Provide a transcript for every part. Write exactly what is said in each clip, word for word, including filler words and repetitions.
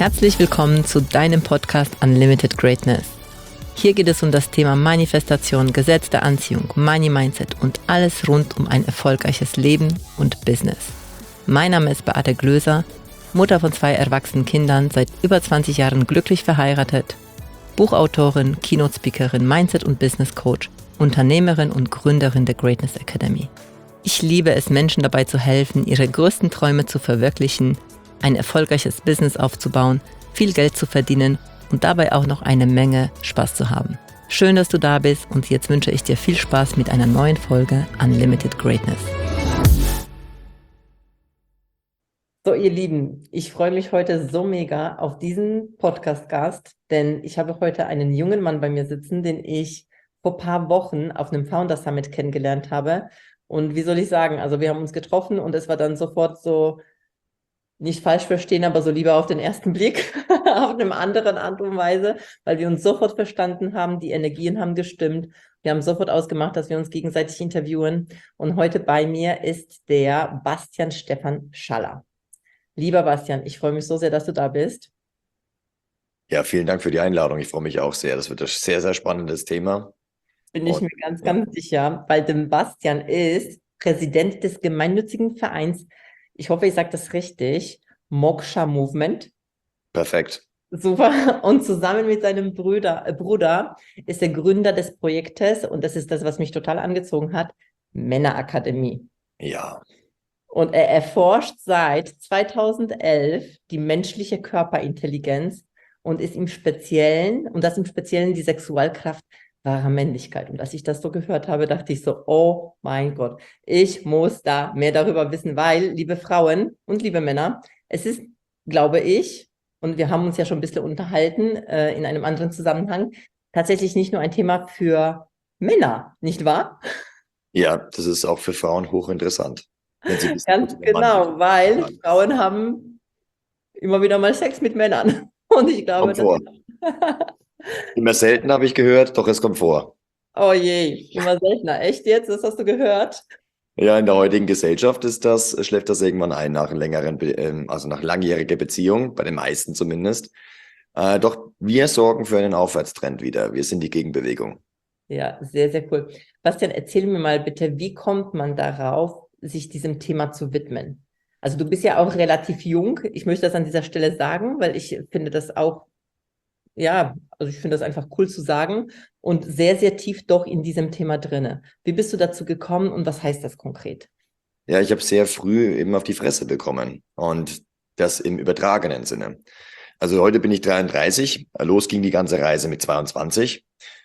Herzlich willkommen zu deinem Podcast Unlimited Greatness. Hier geht es um das Thema Manifestation, Gesetz der Anziehung, Money Mindset und alles rund um ein erfolgreiches Leben und Business. Mein Name ist Beate Glöser, Mutter von zwei erwachsenen Kindern, seit über zwanzig Jahren glücklich verheiratet, Buchautorin, Keynote-Speakerin, Mindset- und Business-Coach, Unternehmerin und Gründerin der Greatness Academy. Ich liebe es, Menschen dabei zu helfen, ihre größten Träume zu verwirklichen, ein erfolgreiches Business aufzubauen, viel Geld zu verdienen und dabei auch noch eine Menge Spaß zu haben. Schön, dass du da bist und jetzt wünsche ich dir viel Spaß mit einer neuen Folge Unlimited Greatness. So, ihr Lieben, ich freue mich heute so mega auf diesen Podcast-Gast, denn ich habe heute einen jungen Mann bei mir sitzen, den ich vor ein paar Wochen auf einem Founder Summit kennengelernt habe. Und wie soll ich sagen, also wir haben uns getroffen und es war dann sofort so, nicht falsch verstehen, aber so lieber auf den ersten Blick, auf einem anderen Art und Weise, weil wir uns sofort verstanden haben, die Energien haben gestimmt. Wir haben sofort ausgemacht, dass wir uns gegenseitig interviewen. Und heute bei mir ist der Bastian Stefan Schaller. Lieber Bastian, ich freue mich so sehr, dass du da bist. Ja, vielen Dank für die Einladung. Ich freue mich auch sehr. Das wird ein sehr, sehr spannendes Thema. Bin ich Und, mir ganz, ja. ganz sicher, weil der Bastian ist Präsident des gemeinnützigen Vereins, ich hoffe, ich sage das richtig, Moksha Movement. Perfekt. Super. Und zusammen mit seinem Bruder, äh, Bruder ist er Gründer des Projektes, und das ist das, was mich total angezogen hat, Männerakademie. Ja. Und er erforscht seit zweitausendelf die menschliche Körperintelligenz und ist im Speziellen, und das im Speziellen die Sexualkraft wahrer Männlichkeit. Und als ich das so gehört habe, dachte ich so, oh mein Gott, ich muss da mehr darüber wissen, weil, liebe Frauen und liebe Männer, es ist, glaube ich, und wir haben uns ja schon ein bisschen unterhalten äh, in einem anderen Zusammenhang, tatsächlich nicht nur ein Thema für Männer, nicht wahr? Ja, das ist auch für Frauen hochinteressant. Wenn sie wissen, Ganz genau, weil Frauen haben immer wieder mal Sex mit Männern. Und ich glaube, kommt vor. Immer selten, habe ich gehört, doch es kommt vor. Oh je, immer seltener. Echt jetzt? Das hast du gehört? Ja, in der heutigen Gesellschaft ist das, schläft das irgendwann ein nach längeren, Be ähm, also nach langjähriger Beziehung, bei den meisten zumindest. Äh, doch wir sorgen für einen Aufwärtstrend wieder. Wir sind die Gegenbewegung. Ja, sehr, sehr cool. Bastian, erzähl mir mal bitte, wie kommt man darauf, sich diesem Thema zu widmen? Also du bist ja auch relativ jung. Ich möchte das an dieser Stelle sagen, weil ich finde das auch, ja, also ich finde das einfach cool zu sagen und sehr, sehr tief doch in diesem Thema drinne. Wie bist du dazu gekommen und was heißt das konkret? Ja, ich habe sehr früh eben auf die Fresse bekommen und das im übertragenen Sinne. Also heute bin ich dreiunddreißig, los ging die ganze Reise mit zweiundzwanzig.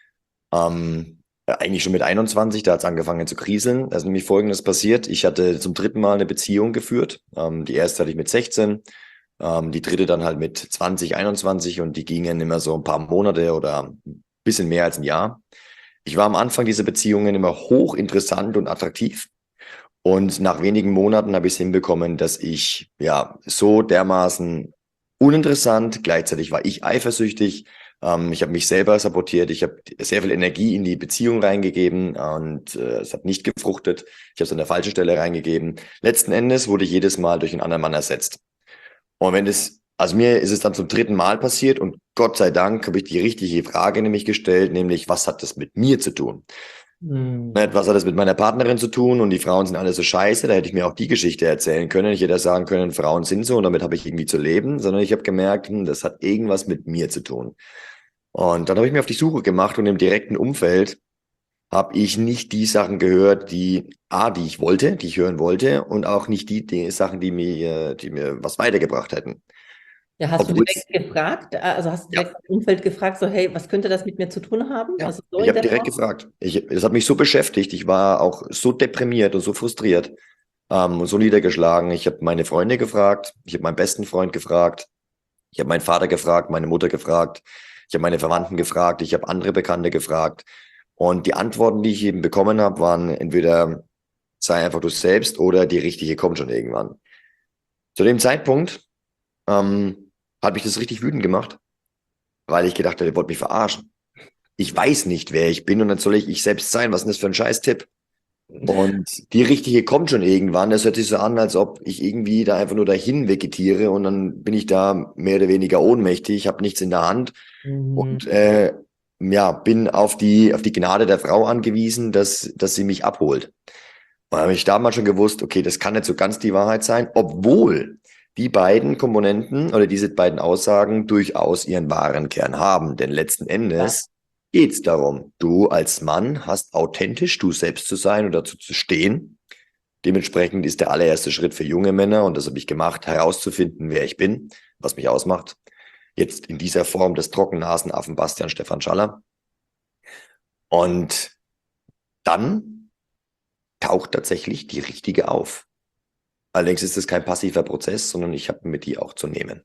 Ähm, eigentlich schon mit einundzwanzig, da hat es angefangen zu kriseln. Da ist nämlich Folgendes passiert. Ich hatte zum dritten Mal eine Beziehung geführt. Ähm, die erste hatte ich mit sechzehn, ähm, die dritte dann halt mit zwanzig, einundzwanzig und die gingen immer so ein paar Monate oder ein bisschen mehr als ein Jahr. Ich war am Anfang dieser Beziehungen immer hochinteressant und attraktiv. Und nach wenigen Monaten habe ich es hinbekommen, dass ich ja so dermaßen uninteressant, gleichzeitig war ich eifersüchtig, ähm, ich habe mich selber sabotiert, ich habe sehr viel Energie in die Beziehung reingegeben und äh, es hat nicht gefruchtet, ich habe es an der falschen Stelle reingegeben. Letzten Endes wurde ich jedes Mal durch einen anderen Mann ersetzt. Und wenn es, also mir ist es dann zum dritten Mal passiert und Gott sei Dank habe ich die richtige Frage nämlich gestellt, nämlich was hat das mit mir zu tun? Hm. Was hat das mit meiner Partnerin zu tun und die Frauen sind alle so scheiße, da hätte ich mir auch die Geschichte erzählen können. Ich hätte sagen können, Frauen sind so und damit habe ich irgendwie zu leben, sondern ich habe gemerkt, hm, das hat irgendwas mit mir zu tun. Und dann habe ich mir auf die Suche gemacht und im direkten Umfeld habe ich nicht die Sachen gehört, die, A, die ich wollte, die ich hören wollte und auch nicht die, die Sachen, die mir, die mir was weitergebracht hätten. Ja, hast du Obwohl direkt gefragt, also hast du ja, direkt im Umfeld gefragt, so hey, was könnte das mit mir zu tun haben? ja, Also so ich in habe der direkt Form? gefragt. Ich, das hat mich so beschäftigt. Ich war auch so deprimiert und so frustriert ähm, und so niedergeschlagen. Ich habe meine Freunde gefragt, ich habe meinen besten Freund gefragt, ich habe meinen Vater gefragt, meine Mutter gefragt, ich habe meine Verwandten gefragt, ich habe andere Bekannte gefragt. Und die Antworten, die ich eben bekommen habe, waren entweder sei einfach du selbst oder die richtige kommt schon irgendwann. Zu dem Zeitpunkt ähm, hat mich das richtig wütend gemacht, weil ich gedacht habe, ihr wollt mich verarschen. Ich weiß nicht, wer ich bin und dann soll ich ich selbst sein. Was ist denn das für ein Scheiß-Tipp? Und die richtige kommt schon irgendwann. Das hört sich so an, als ob ich irgendwie da einfach nur dahin vegetiere und dann bin ich da mehr oder weniger ohnmächtig, habe nichts in der Hand Mhm. und äh, ja, bin auf die, auf die Gnade der Frau angewiesen, dass, dass sie mich abholt. Und habe ich damals schon gewusst, okay, das kann nicht so ganz die Wahrheit sein, obwohl die beiden Komponenten oder diese beiden Aussagen durchaus ihren wahren Kern haben. Denn letzten Ja. Endes geht es darum, du als Mann hast authentisch du selbst zu sein und dazu zu stehen. Dementsprechend ist der allererste Schritt für junge Männer, und das habe ich gemacht, herauszufinden, wer ich bin, was mich ausmacht. Jetzt in dieser Form des Trockennasenaffen Bastian Stefan Schaller. Und dann taucht tatsächlich die richtige auf. Allerdings ist es kein passiver Prozess, sondern ich habe mir die auch zu nehmen.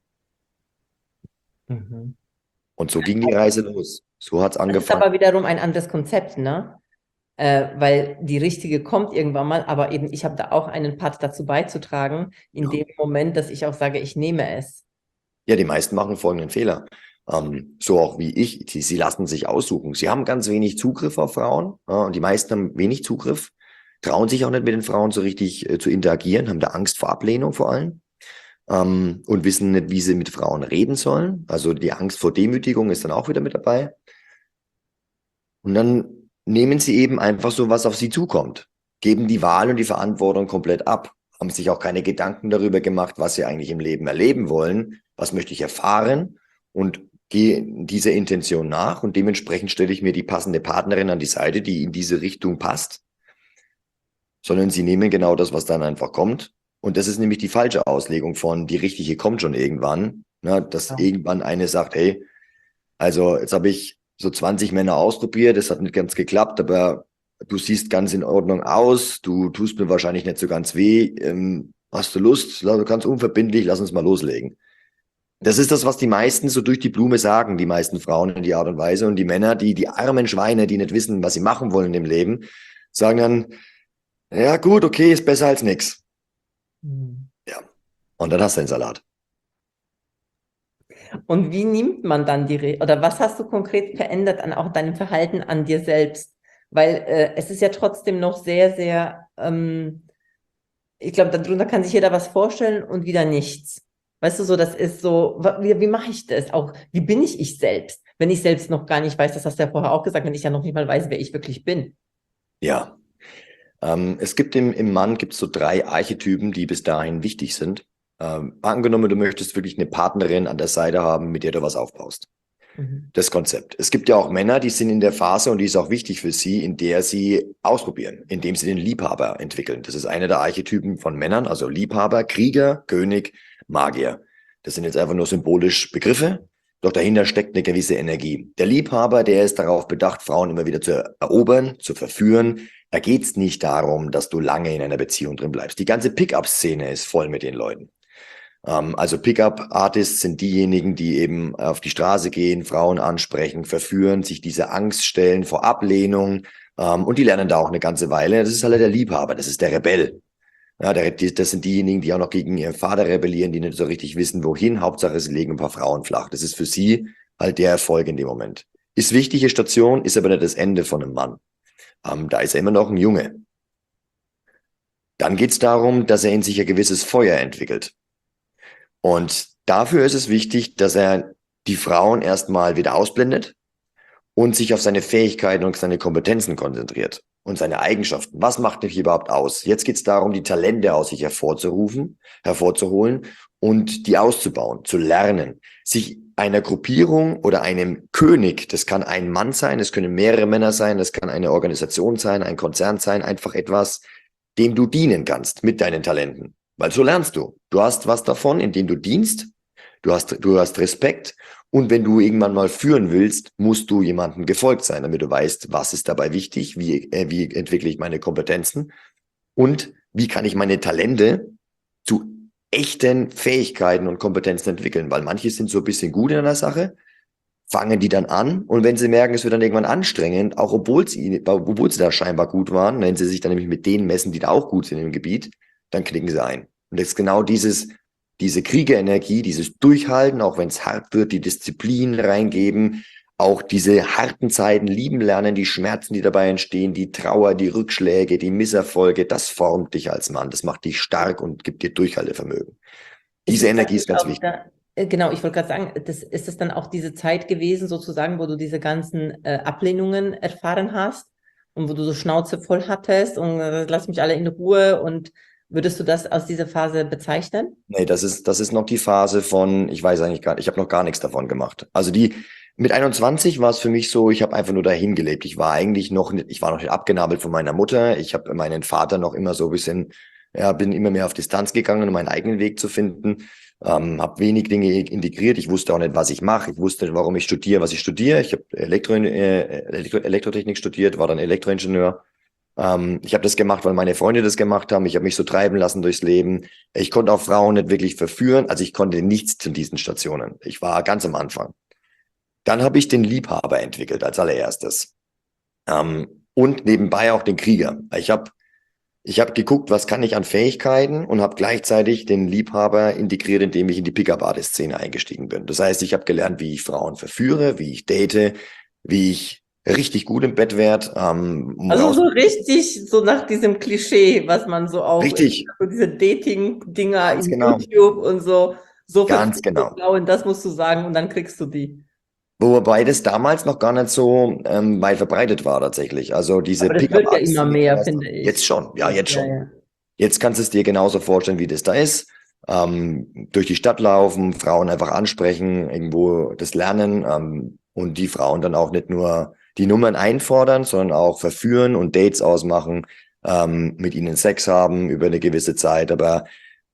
Mhm. Und so ging die Reise los. So hat es Das ist angefangen. aber wiederum ein anderes Konzept, ne? Äh, weil die richtige kommt irgendwann mal, aber eben ich habe da auch einen Part dazu beizutragen, in Ja. dem Moment, dass ich auch sage, ich nehme es. Ja, die meisten machen folgenden Fehler. Ähm, so auch wie ich. Sie, sie lassen sich aussuchen. Sie haben ganz wenig Zugriff auf Frauen. Ja, und die meisten haben wenig Zugriff, trauen sich auch nicht mit den Frauen so richtig äh, zu interagieren, haben da Angst vor Ablehnung vor allem. Ähm, und wissen nicht, wie sie mit Frauen reden sollen. Also die Angst vor Demütigung ist dann auch wieder mit dabei. Und dann nehmen sie eben einfach so, was auf sie zukommt, geben die Wahl und die Verantwortung komplett ab, haben sich auch keine Gedanken darüber gemacht, was sie eigentlich im Leben erleben wollen, was möchte ich erfahren und gehe dieser Intention nach und dementsprechend stelle ich mir die passende Partnerin an die Seite, die in diese Richtung passt, sondern sie nehmen genau das, was dann einfach kommt. Und das ist nämlich die falsche Auslegung von die richtige kommt schon irgendwann, ne, dass Ja. irgendwann eine sagt, hey, also jetzt habe ich so zwanzig Männer ausprobiert, das hat nicht ganz geklappt, aber du siehst ganz in Ordnung aus, du tust mir wahrscheinlich nicht so ganz weh, ähm, hast du Lust, du kannst unverbindlich, lass uns mal loslegen. Das ist das, was die meisten so durch die Blume sagen, die meisten Frauen in die Art und Weise. Und die Männer, die, die armen Schweine, die nicht wissen, was sie machen wollen im Leben, sagen dann, ja gut, okay, ist besser als nix. Mhm. Ja. Und dann hast du den Salat. Und wie nimmt man dann die, Re oder was hast du konkret verändert an auch deinem Verhalten an dir selbst? Weil äh, es ist ja trotzdem noch sehr, sehr, ähm, ich glaube, darunter kann sich jeder was vorstellen und wieder nichts. Weißt du, so, das ist so, wa- wie, wie mache ich das? Auch, wie bin ich ich selbst? Wenn ich selbst noch gar nicht weiß, das hast du ja vorher auch gesagt, wenn ich ja noch nicht mal weiß, wer ich wirklich bin. Ja. Ähm, es gibt im, im Mann gibt's so drei Archetypen, die bis dahin wichtig sind. Ähm, angenommen, du möchtest wirklich eine Partnerin an der Seite haben, mit der du was aufbaust. Mhm. Das Konzept. Es gibt ja auch Männer, die sind in der Phase, und die ist auch wichtig für sie, in der sie ausprobieren, indem sie den Liebhaber entwickeln. Das ist einer der Archetypen von Männern, also Liebhaber, Krieger, König, Magier. Das sind jetzt einfach nur symbolisch Begriffe, doch dahinter steckt eine gewisse Energie. Der Liebhaber, der ist darauf bedacht, Frauen immer wieder zu erobern, zu verführen. Da geht's nicht darum, dass du lange in einer Beziehung drin bleibst. Die ganze Pickup-Szene ist voll mit den Leuten. Ähm, also Pickup-Artists sind diejenigen, die eben auf die Straße gehen, Frauen ansprechen, verführen, sich diese Angst stellen vor Ablehnung, ähm, und die lernen da auch eine ganze Weile. Das ist halt der Liebhaber, das ist der Rebell. Ja, der, das sind diejenigen, die auch noch gegen ihren Vater rebellieren, die nicht so richtig wissen, wohin. Hauptsache, sie legen ein paar Frauen flach. Das ist für sie halt der Erfolg in dem Moment. Ist wichtige Station, ist aber nicht das Ende von einem Mann. Ähm, da ist er immer noch ein Junge. Dann geht es darum, dass er in sich ein gewisses Feuer entwickelt. Und dafür ist es wichtig, dass er die Frauen erstmal wieder ausblendet und sich auf seine Fähigkeiten und seine Kompetenzen konzentriert und seine Eigenschaften. Was macht mich überhaupt aus? Jetzt geht es darum, die Talente aus sich hervorzurufen, hervorzuholen und die auszubauen, zu lernen, sich einer Gruppierung oder einem König, das kann ein Mann sein, es können mehrere Männer sein, das kann eine Organisation sein, ein Konzern sein, einfach etwas, dem du dienen kannst mit deinen Talenten. Weil so lernst du. Du hast was davon, indem du dienst. Du hast, du hast Respekt. Und wenn du irgendwann mal führen willst, musst du jemandem gefolgt sein, damit du weißt, was ist dabei wichtig, wie, äh, wie entwickle ich meine Kompetenzen und wie kann ich meine Talente zu echten Fähigkeiten und Kompetenzen entwickeln. Weil manche sind so ein bisschen gut in einer Sache, fangen die dann an und wenn sie merken, es wird dann irgendwann anstrengend, auch obwohl sie, obwohl sie da scheinbar gut waren, wenn sie sich dann nämlich mit denen messen, die da auch gut sind im Gebiet, dann knicken sie ein. Und das ist genau dieses, diese Kriegerenergie, dieses Durchhalten, auch wenn es hart wird, die Disziplin reingeben, auch diese harten Zeiten lieben lernen, die Schmerzen, die dabei entstehen, die Trauer, die Rückschläge, die Misserfolge, das formt dich als Mann, das macht dich stark und gibt dir Durchhaltevermögen. Ist Diese es dann Energie ist nicht ganz auch wichtig. da, äh, genau, ich wollte gerade sagen, das, ist es dann auch diese Zeit gewesen, sozusagen, wo du diese ganzen äh, Ablehnungen erfahren hast und wo du so Schnauze voll hattest und äh, lass mich alle in Ruhe, und würdest du das aus dieser Phase bezeichnen? Nee, das ist, das ist noch die Phase von, ich weiß eigentlich gar nicht, ich habe noch gar nichts davon gemacht. Also die, mit einundzwanzig war es für mich so, ich habe einfach nur dahin gelebt. Ich war eigentlich noch nicht, ich war noch nicht abgenabelt von meiner Mutter. Ich habe meinen Vater noch immer so ein bisschen, ja, bin immer mehr auf Distanz gegangen, um meinen eigenen Weg zu finden. Ähm, habe wenig Dinge integriert. Ich wusste auch nicht, was ich mache. Ich wusste nicht, warum ich studiere, was ich studiere. Ich habe Elektro, äh, Elektro, Elektrotechnik studiert, war dann Elektroingenieur. Ähm, ich habe das gemacht, weil meine Freunde das gemacht haben. Ich habe mich so treiben lassen durchs Leben. Ich konnte auch Frauen nicht wirklich verführen. Also ich konnte nichts zu diesen Stationen. Ich war ganz am Anfang. Dann habe ich den Liebhaber entwickelt als allererstes. Ähm, und nebenbei auch den Krieger. Ich habe ich hab geguckt, was kann ich an Fähigkeiten, und habe gleichzeitig den Liebhaber integriert, indem ich in die Pickup-Artist-Szene eingestiegen bin. Das heißt, ich habe gelernt, wie ich Frauen verführe, wie ich date, wie ich richtig gut im Bett werde. Ähm, um Also raus so richtig so nach diesem Klischee, was man so auch, richtig, so diese Dating-Dinger ganz in genau, YouTube und so, so ganz verführst du genau. Frauen, das musst du sagen und dann kriegst du die. Wobei das damals noch gar nicht so ähm, weit verbreitet war tatsächlich. Also diese Aber das wird ja immer Pickup-Artist-Szene kam mehr, erst finde jetzt ich. schon, ja, jetzt Ja, schon. ja. Jetzt kannst du es dir genauso vorstellen, wie das da ist. Ähm, durch die Stadt laufen, Frauen einfach ansprechen, irgendwo das lernen, ähm, und die Frauen dann auch nicht nur die Nummern einfordern, sondern auch verführen und Dates ausmachen, ähm, mit ihnen Sex haben über eine gewisse Zeit. Aber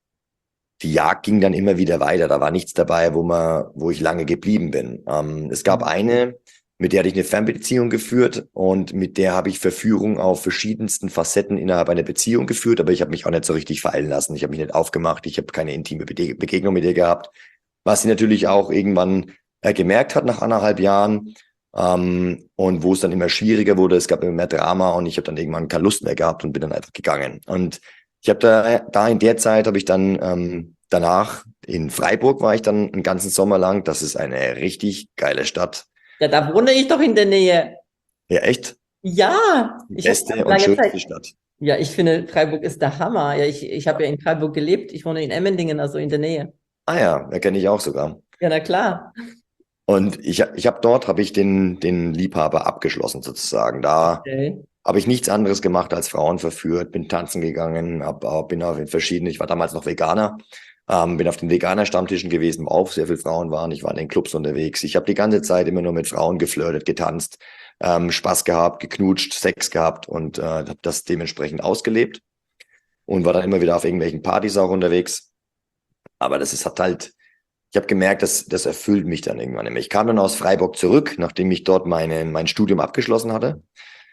die Jagd ging dann immer wieder weiter. Da war nichts dabei, wo man, wo ich lange geblieben bin. Ähm, es gab eine, mit der hatte ich eine Fernbeziehung geführt, und mit der habe ich Verführung auf verschiedensten Facetten innerhalb einer Beziehung geführt, aber ich habe mich auch nicht so richtig fallen lassen. Ich habe mich nicht aufgemacht. Ich habe keine intime Bede- Begegnung mit ihr gehabt, was sie natürlich auch irgendwann äh, gemerkt hat nach anderthalb Jahren. Ähm, und wo es dann immer schwieriger wurde, es gab immer mehr Drama, und ich habe dann irgendwann keine Lust mehr gehabt und bin dann einfach gegangen. Und ich habe da, da in der Zeit habe ich dann ähm, danach in Freiburg war ich dann einen ganzen Sommer lang. Das ist eine richtig geile Stadt. Ja, da wohne ich doch in der Nähe. Ja, echt Ja, die ich habe beste und lange Zeit. schönste Stadt. Ja, ich finde, Freiburg ist der Hammer. Ja, ich, ich habe ja in Freiburg gelebt. Ich wohne in Emmendingen, also in der Nähe. Ah ja, da kenne ich auch sogar. Ja, na klar. Und ich, ich habe dort habe ich den den Liebhaber abgeschlossen sozusagen. Da Okay. habe ich nichts anderes gemacht als Frauen verführt, bin tanzen gegangen, hab, hab- bin auf verschiedene, ich war damals noch Veganer, ähm, bin auf den Veganer-Stammtischen gewesen, wo auch sehr viele Frauen waren. Ich war in den Clubs unterwegs. Ich habe die ganze Zeit immer nur mit Frauen geflirtet, getanzt, ähm, Spaß gehabt, geknutscht, Sex gehabt, und äh, habe das dementsprechend ausgelebt und war dann immer wieder auf irgendwelchen Partys auch unterwegs. Aber das ist hat halt, ich habe gemerkt, dass das erfüllt mich dann irgendwann immer. Ich kam dann aus Freiburg zurück, nachdem ich dort meine, mein Studium abgeschlossen hatte,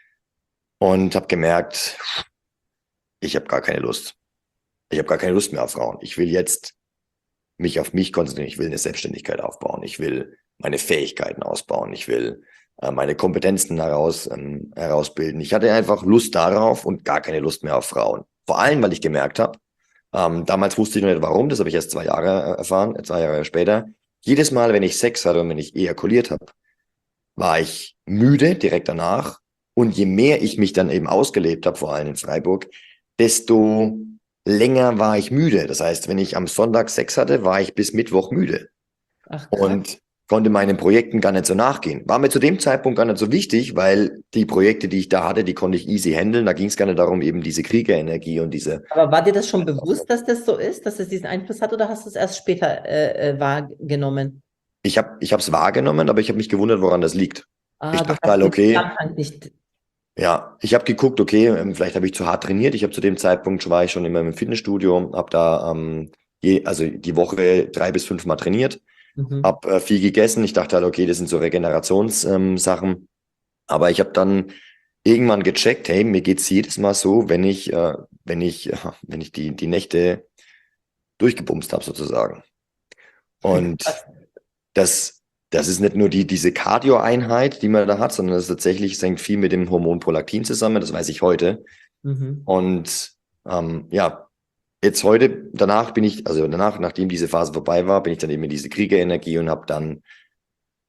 und habe gemerkt, ich habe gar keine Lust. Ich habe gar keine Lust mehr auf Frauen. Ich will jetzt mich auf mich konzentrieren. Ich will eine Selbstständigkeit aufbauen. Ich will meine Fähigkeiten ausbauen. Ich will äh, meine Kompetenzen heraus, ähm, herausbilden. Ich hatte einfach Lust darauf und gar keine Lust mehr auf Frauen. Vor allem, weil ich gemerkt habe, ähm, damals wusste ich noch nicht warum, das habe ich erst zwei Jahre äh, erfahren, äh, zwei Jahre später. Jedes Mal, wenn ich Sex hatte und wenn ich ejakuliert habe, war ich müde direkt danach. Und je mehr ich mich dann eben ausgelebt habe, vor allem in Freiburg, desto länger war ich müde. Das heißt, wenn ich am Sonntag Sex hatte, war ich bis Mittwoch müde Ach, krass. und konnte meinen Projekten gar nicht so nachgehen. War mir zu dem Zeitpunkt gar nicht so wichtig, weil die Projekte, die ich da hatte, die konnte ich easy handeln. Da ging es gar nicht darum, eben diese Kriegerenergie und diese... Aber war dir das schon bewusst, dass das so ist, dass es diesen Einfluss hat, oder hast du es erst später äh, äh, wahrgenommen? Ich habe ich habe es wahrgenommen, aber ich habe mich gewundert, woran das liegt. Ah, Ich du dachte hast halt, den okay, Zusammenhang nicht. ja, ich habe geguckt, okay, ähm, vielleicht habe ich zu hart trainiert. Ich habe zu dem Zeitpunkt schon war ich schon immer im Fitnessstudio, habe da ähm, je, also die Woche drei bis fünf Mal trainiert, Mhm. habe äh, viel gegessen. Ich dachte halt, okay, das sind so Regenerationssachen. Ähm, Sachen. Aber ich habe dann irgendwann gecheckt, hey, mir geht's jedes Mal so, wenn ich, äh, wenn ich, äh, wenn ich die, die Nächte durchgebumst habe sozusagen. Und das, das ist nicht nur die, diese Cardio-Einheit, die man da hat, sondern das ist tatsächlich, es hängt viel mit dem Hormon Prolaktin zusammen, das weiß ich heute. Mhm. Und ähm, ja, jetzt heute, danach bin ich, also danach, nachdem diese Phase vorbei war, bin ich dann eben in diese Kriegerenergie und habe dann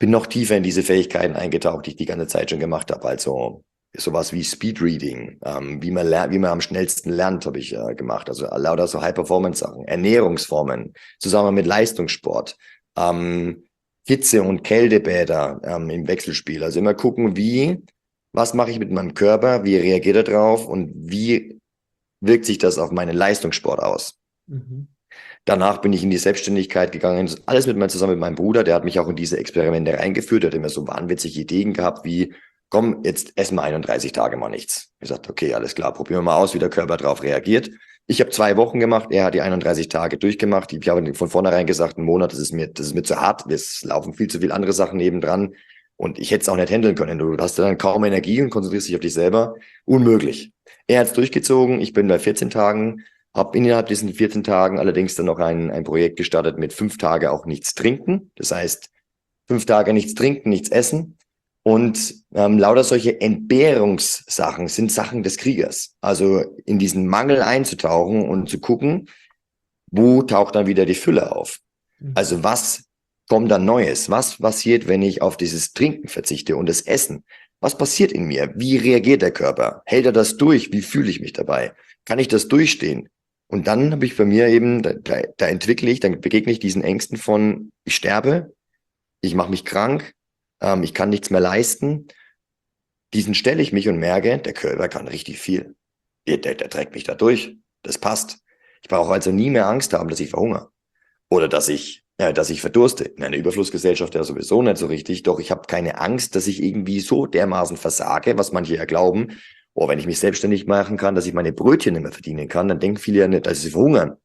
bin noch tiefer in diese Fähigkeiten eingetaucht, die ich die ganze Zeit schon gemacht habe. Also sowas wie Speedreading, ähm, wie man lernt, wie man am schnellsten lernt, habe ich äh, gemacht. Also lauter so High-Performance-Sachen, Ernährungsformen, zusammen mit Leistungssport, ähm, Hitze- und Kältebäder ähm, im Wechselspiel. Also immer gucken, wie, was mache ich mit meinem Körper, wie reagiert er drauf und wie wirkt sich das auf meinen Leistungssport aus. Mhm. Danach bin ich in die Selbstständigkeit gegangen, alles mit meinem, zusammen mit meinem Bruder, der hat mich auch in diese Experimente reingeführt, der hat immer so wahnwitzige Ideen gehabt wie, komm, jetzt essen wir einunddreißig Tage mal nichts. Ich sagte, okay, alles klar, probieren wir mal aus, wie der Körper darauf reagiert. Ich habe zwei Wochen gemacht, er hat die einunddreißig Tage durchgemacht. Ich habe von vornherein gesagt, ein Monat, das ist mir, das ist mir zu hart, es laufen viel zu viele andere Sachen nebendran und ich hätte es auch nicht handeln können. Du hast dann kaum Energie und konzentrierst dich auf dich selber. Unmöglich. Er hat es durchgezogen, ich bin bei vierzehn Tagen, habe innerhalb diesen vierzehn Tagen allerdings dann noch ein, ein Projekt gestartet mit fünf Tage auch nichts trinken. Das heißt, fünf Tage nichts trinken, nichts essen. Und ähm, lauter solche Entbehrungssachen sind Sachen des Kriegers. Also in diesen Mangel einzutauchen und zu gucken, wo taucht dann wieder die Fülle auf? Mhm. Also was kommt dann Neues? Was passiert, wenn ich auf dieses Trinken verzichte und das Essen? Was passiert in mir? Wie reagiert der Körper? Hält er das durch? Wie fühle ich mich dabei? Kann ich das durchstehen? Und dann habe ich bei mir eben, da, da, da entwickle ich, dann begegne ich diesen Ängsten von, ich sterbe, ich mache mich krank, ähm, ich kann nichts mehr leisten. Diesen stelle ich mich und merke, der Körper kann richtig viel. Der, der, der trägt mich da durch. Das passt. Ich brauche also nie mehr Angst haben, dass ich verhungere. Oder dass ich, äh, dass ich verdurste. In einer Überflussgesellschaft ja sowieso nicht so richtig. Doch ich habe keine Angst, dass ich irgendwie so dermaßen versage, was manche ja glauben. Oh, wenn ich mich selbstständig machen kann, dass ich meine Brötchen nicht mehr verdienen kann, dann denken viele ja nicht, dass sie verhungern.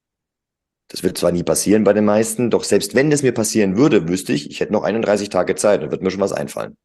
Das wird zwar nie passieren bei den meisten, doch selbst wenn das mir passieren würde, wüsste ich, ich hätte noch einunddreißig Tage Zeit, dann wird mir schon was einfallen.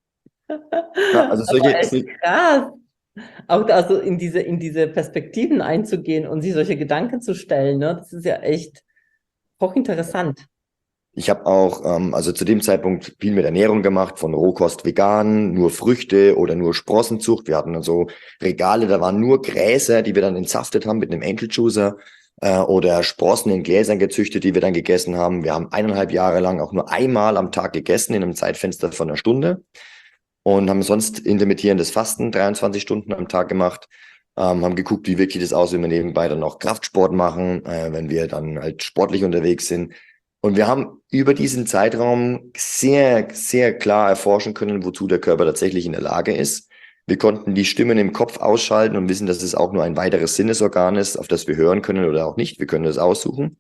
Ja, also Aber solche, echt solche krass. Auch da so in diese, in diese Perspektiven einzugehen und sich solche Gedanken zu stellen, ne? Das ist ja echt hochinteressant. Ich habe auch, ähm, also zu dem Zeitpunkt viel mit Ernährung gemacht, von Rohkost vegan, nur Früchte oder nur Sprossenzucht. Wir hatten dann so Regale, da waren nur Gräser, die wir dann entsaftet haben mit einem Enkeljuicer äh, oder Sprossen in Gläsern gezüchtet, die wir dann gegessen haben. Wir haben eineinhalb Jahre lang auch nur einmal am Tag gegessen, in einem Zeitfenster von einer Stunde und haben sonst intermittierendes Fasten dreiundzwanzig Stunden am Tag gemacht. Ähm, haben geguckt, wie wirkt das aus, wenn wir nebenbei dann noch Kraftsport machen, äh, wenn wir dann halt sportlich unterwegs sind. Und wir haben über diesen Zeitraum sehr, sehr klar erforschen können, wozu der Körper tatsächlich in der Lage ist. Wir konnten die Stimmen im Kopf ausschalten und wissen, dass es auch nur ein weiteres Sinnesorgan ist, auf das wir hören können oder auch nicht. Wir können das aussuchen.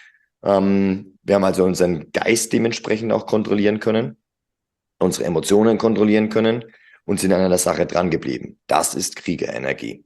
Ähm, wir haben also unseren Geist dementsprechend auch kontrollieren können, unsere Emotionen kontrollieren können und sind an einer Sache dran geblieben. Das ist Kriegerenergie.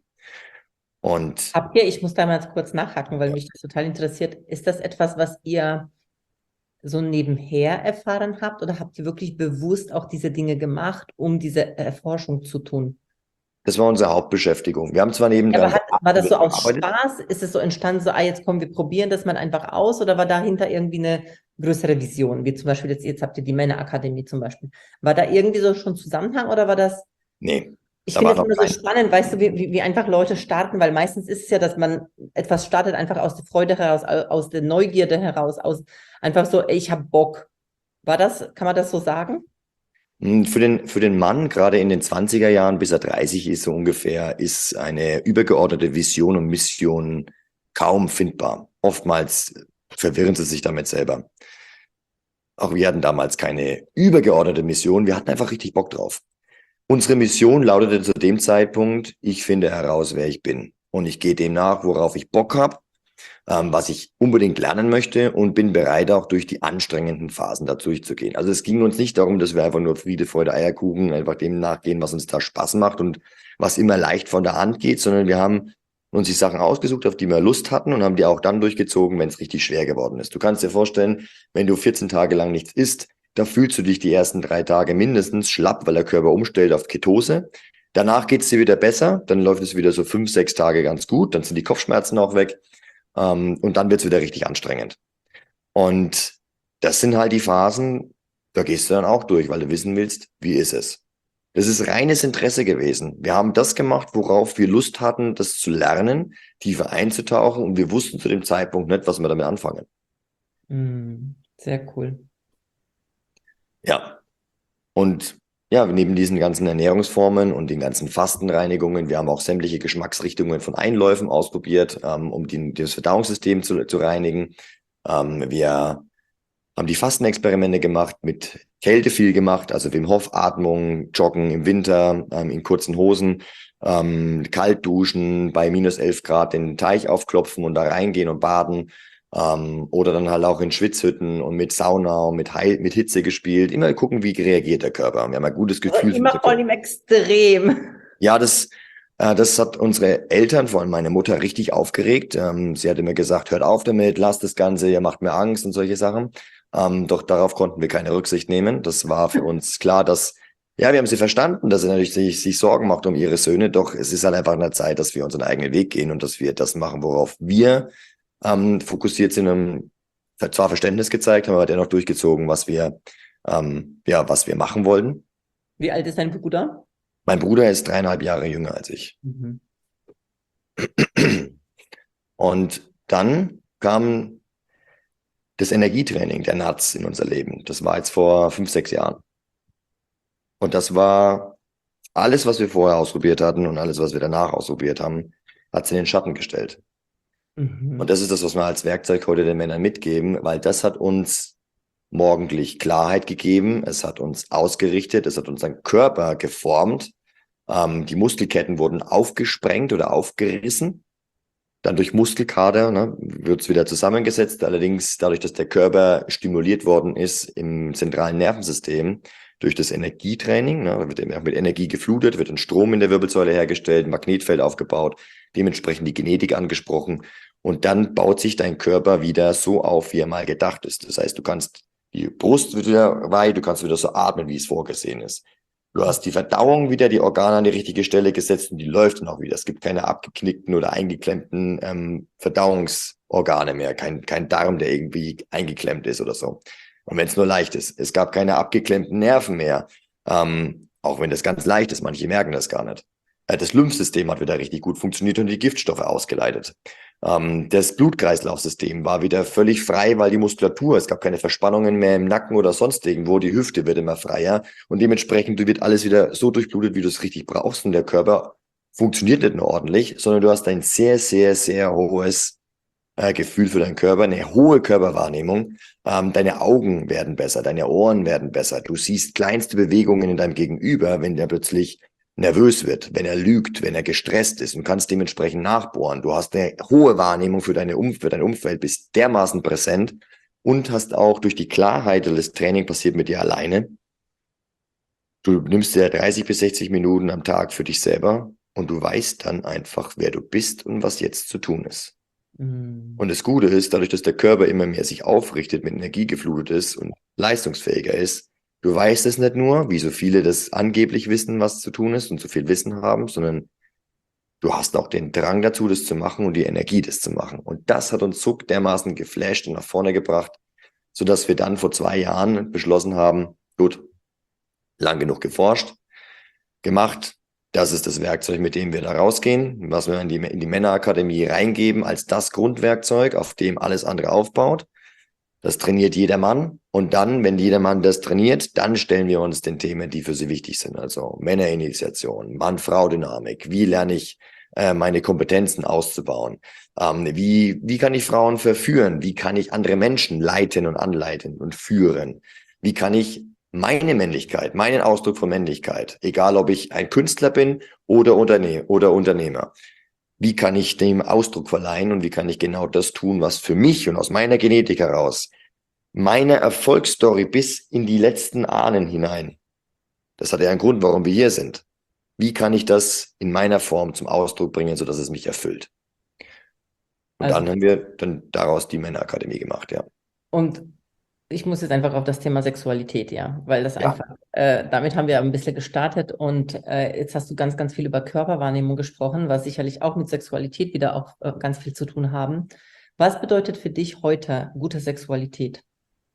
Und Habt ihr, ich muss da mal kurz nachhaken, weil mich das total interessiert, ist das etwas, was ihr so nebenher erfahren habt oder habt ihr wirklich bewusst auch diese Dinge gemacht, um diese Erforschung zu tun? das war unsere Hauptbeschäftigung. Wir haben zwar Ja, aber nebendran hat, war das so aus gearbeitet. Spaß? Ist es so entstanden, so, ah, jetzt kommen wir probieren das mal einfach aus oder war dahinter irgendwie eine größere Vision? Wie zum Beispiel jetzt, jetzt habt ihr die Männerakademie zum Beispiel. War da irgendwie so schon Zusammenhang oder war das? Nee, Ich da finde war es noch immer so kein. spannend, weißt du, wie, wie, wie einfach Leute starten, weil meistens ist es ja, dass man etwas startet, einfach aus der Freude heraus, au- aus der Neugierde heraus, aus einfach so, ey, ich habe Bock. War das, kann man das so sagen? Hm, Für den, für den Mann, gerade in den zwanziger Jahren, bis er dreißig ist, so ungefähr, ist eine übergeordnete Vision und Mission kaum findbar. Oftmals verwirren sie sich damit selber. Auch wir hatten damals keine übergeordnete Mission, wir hatten einfach richtig Bock drauf. Unsere Mission lautete zu dem Zeitpunkt, ich finde heraus, wer ich bin. Und ich gehe dem nach, worauf ich Bock habe, ähm, was ich unbedingt lernen möchte und bin bereit, auch durch die anstrengenden Phasen da durchzugehen. Also es ging uns nicht darum, dass wir einfach nur Friede, Freude, Eierkuchen, einfach dem nachgehen, was uns da Spaß macht und was immer leicht von der Hand geht, sondern wir haben uns die Sachen ausgesucht, auf die wir Lust hatten und haben die auch dann durchgezogen, wenn es richtig schwer geworden ist. Du kannst dir vorstellen, wenn du vierzehn Tage lang nichts isst, da fühlst du dich die ersten drei Tage mindestens schlapp, weil der Körper umstellt auf Ketose. Danach geht es dir wieder besser, dann läuft es wieder so fünf, sechs Tage ganz gut, dann sind die Kopfschmerzen auch weg. Um, und dann wird's wieder richtig anstrengend. Und das sind halt die Phasen, da gehst du dann auch durch, weil du wissen willst, wie ist es. Das ist reines Interesse gewesen. Wir haben das gemacht, worauf wir Lust hatten, das zu lernen, tiefer einzutauchen und wir wussten zu dem Zeitpunkt nicht, was wir damit anfangen. Mm, sehr cool. Ja. Und ja, neben diesen ganzen Ernährungsformen und den ganzen Fastenreinigungen, wir haben auch sämtliche Geschmacksrichtungen von Einläufen ausprobiert, ähm, um die, das Verdauungssystem zu, zu reinigen. Ähm, wir haben die Fastenexperimente gemacht, mit Kälte viel gemacht, also Wim Hof Atmung, Joggen im Winter, ähm, in kurzen Hosen, ähm, kalt duschen, bei minus elf Grad den Teich aufklopfen und da reingehen und baden. Ähm, oder dann halt auch in Schwitzhütten und mit Sauna und mit, Heil mit Hitze gespielt. Immer gucken, wie reagiert der Körper. Wir haben ein gutes Also Gefühl für immer unseren voll Körper. im Extrem. Ja, das, äh, das hat unsere Eltern, vor allem meine Mutter, richtig aufgeregt. Ähm, sie hat immer gesagt, hört auf damit, lasst das Ganze, ihr macht mir Angst und solche Sachen. Ähm, doch darauf konnten wir keine Rücksicht nehmen. Das war für uns klar, dass, ja, wir haben sie verstanden, dass sie natürlich sich, sich Sorgen macht um ihre Söhne. Doch es ist halt einfach an der Zeit, dass wir unseren eigenen Weg gehen und dass wir das machen, worauf wir ähm, fokussiert sind. Und zwar Verständnis gezeigt, haben aber dennoch durchgezogen, was wir, ähm, ja, was wir machen wollten. Wie alt ist dein Bruder? Mein Bruder ist dreieinhalb Jahre jünger als ich. Mhm. Und dann kam das Energietraining, der N A Z in unser Leben. Das war jetzt vor fünf, sechs Jahren. Und das war alles, was wir vorher ausprobiert hatten und alles, was wir danach ausprobiert haben, hat es in den Schatten gestellt. Mhm. Und das ist das, was wir als Werkzeug heute den Männern mitgeben, weil das hat uns morgendlich Klarheit gegeben, es hat uns ausgerichtet, es hat unseren Körper geformt. Ähm, die Muskelketten wurden aufgesprengt oder aufgerissen. Dann durch Muskelkater, ne, wird es wieder zusammengesetzt. Allerdings dadurch, dass der Körper stimuliert worden ist im zentralen Nervensystem durch das Energietraining, ne, wird er mit Energie geflutet, wird ein Strom in der Wirbelsäule hergestellt, ein Magnetfeld aufgebaut, dementsprechend die Genetik angesprochen. Und dann baut sich dein Körper wieder so auf, wie er mal gedacht ist. Das heißt, du kannst die Brust wieder weit, du kannst wieder so atmen, wie es vorgesehen ist. Du hast die Verdauung wieder, die Organe an die richtige Stelle gesetzt und die läuft dann auch wieder. Es gibt keine abgeknickten oder eingeklemmten ähm, Verdauungsorgane mehr, kein, kein Darm, der irgendwie eingeklemmt ist oder so. Und wenn es nur leicht ist. Es gab keine abgeklemmten Nerven mehr, ähm, auch wenn das ganz leicht ist, manche merken das gar nicht. Äh, das Lymphsystem hat wieder richtig gut funktioniert und die Giftstoffe ausgeleitet. Ähm, das Blutkreislaufsystem war wieder völlig frei, weil die Muskulatur, es gab keine Verspannungen mehr im Nacken oder sonst irgendwo, die Hüfte wird immer freier und dementsprechend wird alles wieder so durchblutet, wie du es richtig brauchst und der Körper funktioniert nicht nur ordentlich, sondern du hast ein sehr, sehr, sehr hohes äh, Gefühl für deinen Körper, eine hohe Körperwahrnehmung. Ähm, deine Augen werden besser, deine Ohren werden besser. Du siehst kleinste Bewegungen in deinem Gegenüber, wenn der plötzlich nervös wird, wenn er lügt, wenn er gestresst ist und kannst dementsprechend nachbohren. Du hast eine hohe Wahrnehmung für, deine um für dein Umfeld, bist dermaßen präsent und hast auch durch die Klarheit, das Training passiert mit dir alleine. Du nimmst dir dreißig bis sechzig Minuten am Tag für dich selber und du weißt dann einfach, wer du bist und was jetzt zu tun ist. Mhm. Und das Gute ist, dadurch, dass der Körper immer mehr sich aufrichtet, mit Energie geflutet ist und leistungsfähiger ist, du weißt es nicht nur, wie so viele das angeblich wissen, was zu tun ist und so viel Wissen haben, sondern du hast auch den Drang dazu, das zu machen und die Energie, das zu machen. Und das hat uns so dermaßen geflasht und nach vorne gebracht, sodass wir dann vor zwei Jahren beschlossen haben, gut, lang genug geforscht, gemacht, das ist das Werkzeug, mit dem wir da rausgehen, was wir in die, in die Männerakademie reingeben als das Grundwerkzeug, auf dem alles andere aufbaut. Das trainiert jeder Mann. Und dann, wenn jeder Mann das trainiert, dann stellen wir uns den Themen, die für sie wichtig sind. Also Männerinitiation, Mann-Frau-Dynamik. Wie lerne ich, äh, meine Kompetenzen auszubauen? Ähm, wie, wie kann ich Frauen verführen? Wie kann ich andere Menschen leiten und anleiten und führen? Wie kann ich meine Männlichkeit, meinen Ausdruck von Männlichkeit, egal ob ich ein Künstler bin oder, Unterne oder Unternehmer, wie kann ich dem Ausdruck verleihen und wie kann ich genau das tun, was für mich und aus meiner Genetik heraus meine Erfolgsstory bis in die letzten Ahnen hinein. Das hat ja einen Grund, warum wir hier sind. Wie kann ich das in meiner Form zum Ausdruck bringen, sodass es mich erfüllt? Und Also, dann haben wir dann daraus die Männerakademie gemacht, ja. und ich muss jetzt einfach auf das Thema Sexualität, ja, weil das Ja, einfach, äh, damit haben wir ein bisschen gestartet und äh, jetzt hast du ganz, ganz viel über Körperwahrnehmung gesprochen, was sicherlich auch mit Sexualität wieder auch äh, ganz viel zu tun haben. Was bedeutet für dich heute gute Sexualität?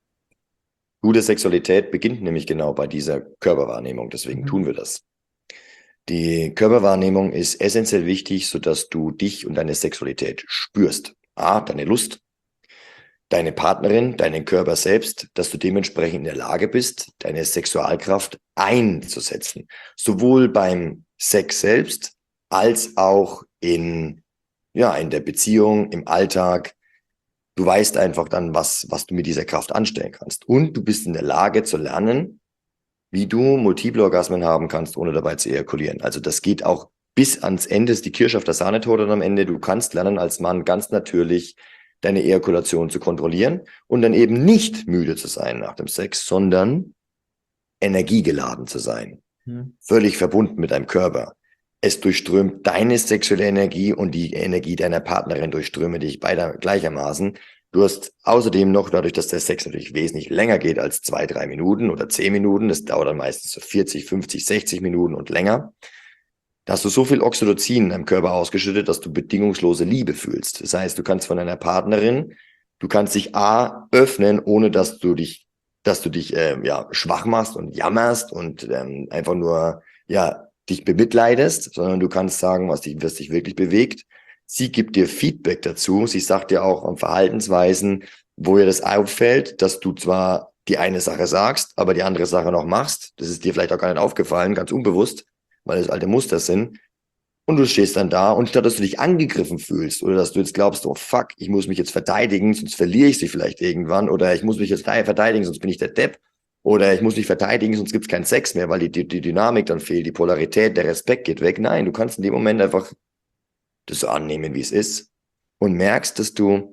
gute Sexualität beginnt nämlich genau bei dieser Körperwahrnehmung, deswegen Mhm. tun wir das. Die Körperwahrnehmung ist essentiell wichtig, sodass du dich und deine Sexualität spürst. A, deine Lust, deine Partnerin, deinen Körper selbst, dass du dementsprechend in der Lage bist, deine Sexualkraft einzusetzen. Sowohl beim Sex selbst als auch in, ja, in der Beziehung, im Alltag. Du weißt einfach dann, was, was du mit dieser Kraft anstellen kannst. Und du bist in der Lage zu lernen, wie du multiple Orgasmen haben kannst, ohne dabei zu ejakulieren. Also das geht auch bis ans Ende, ist die Kirsche auf der Sahnetorte dann am Ende. Du kannst lernen, als Mann ganz natürlich deine Ejakulation zu kontrollieren und dann eben nicht müde zu sein nach dem Sex, sondern energiegeladen zu sein. Hm. Völlig verbunden mit deinem Körper. Es durchströmt deine sexuelle Energie und die Energie deiner Partnerin durchströme dich beide gleichermaßen. Du hast außerdem noch, dadurch, dass der Sex natürlich wesentlich länger geht als zwei, drei Minuten oder zehn Minuten, das dauert dann meistens so vierzig, fünfzig, sechzig Minuten und länger, da hast du so viel Oxytocin in deinem Körper ausgeschüttet, dass du bedingungslose Liebe fühlst. Das heißt, du kannst von deiner Partnerin, du kannst dich A, öffnen, ohne dass du dich, dass du dich äh, ja schwach machst und jammerst und ähm, einfach nur ja dich bemitleidest, sondern du kannst sagen, was dich, was dich wirklich bewegt. Sie gibt dir Feedback dazu. Sie sagt dir auch an Verhaltensweisen, wo ihr das auffällt, dass du zwar die eine Sache sagst, aber die andere Sache noch machst. Das ist dir vielleicht auch gar nicht aufgefallen, ganz unbewusst, weil es alte Muster sind. Und du stehst dann da und statt dass du dich angegriffen fühlst oder dass du jetzt glaubst, oh fuck, ich muss mich jetzt verteidigen, sonst verliere ich sie vielleicht irgendwann oder ich muss mich jetzt verteidigen, sonst bin ich der Depp oder ich muss mich verteidigen, sonst gibt es keinen Sex mehr, weil die, die, die Dynamik dann fehlt, die Polarität, der Respekt geht weg. Nein, du kannst in dem Moment einfach das so annehmen, wie es ist und merkst, dass du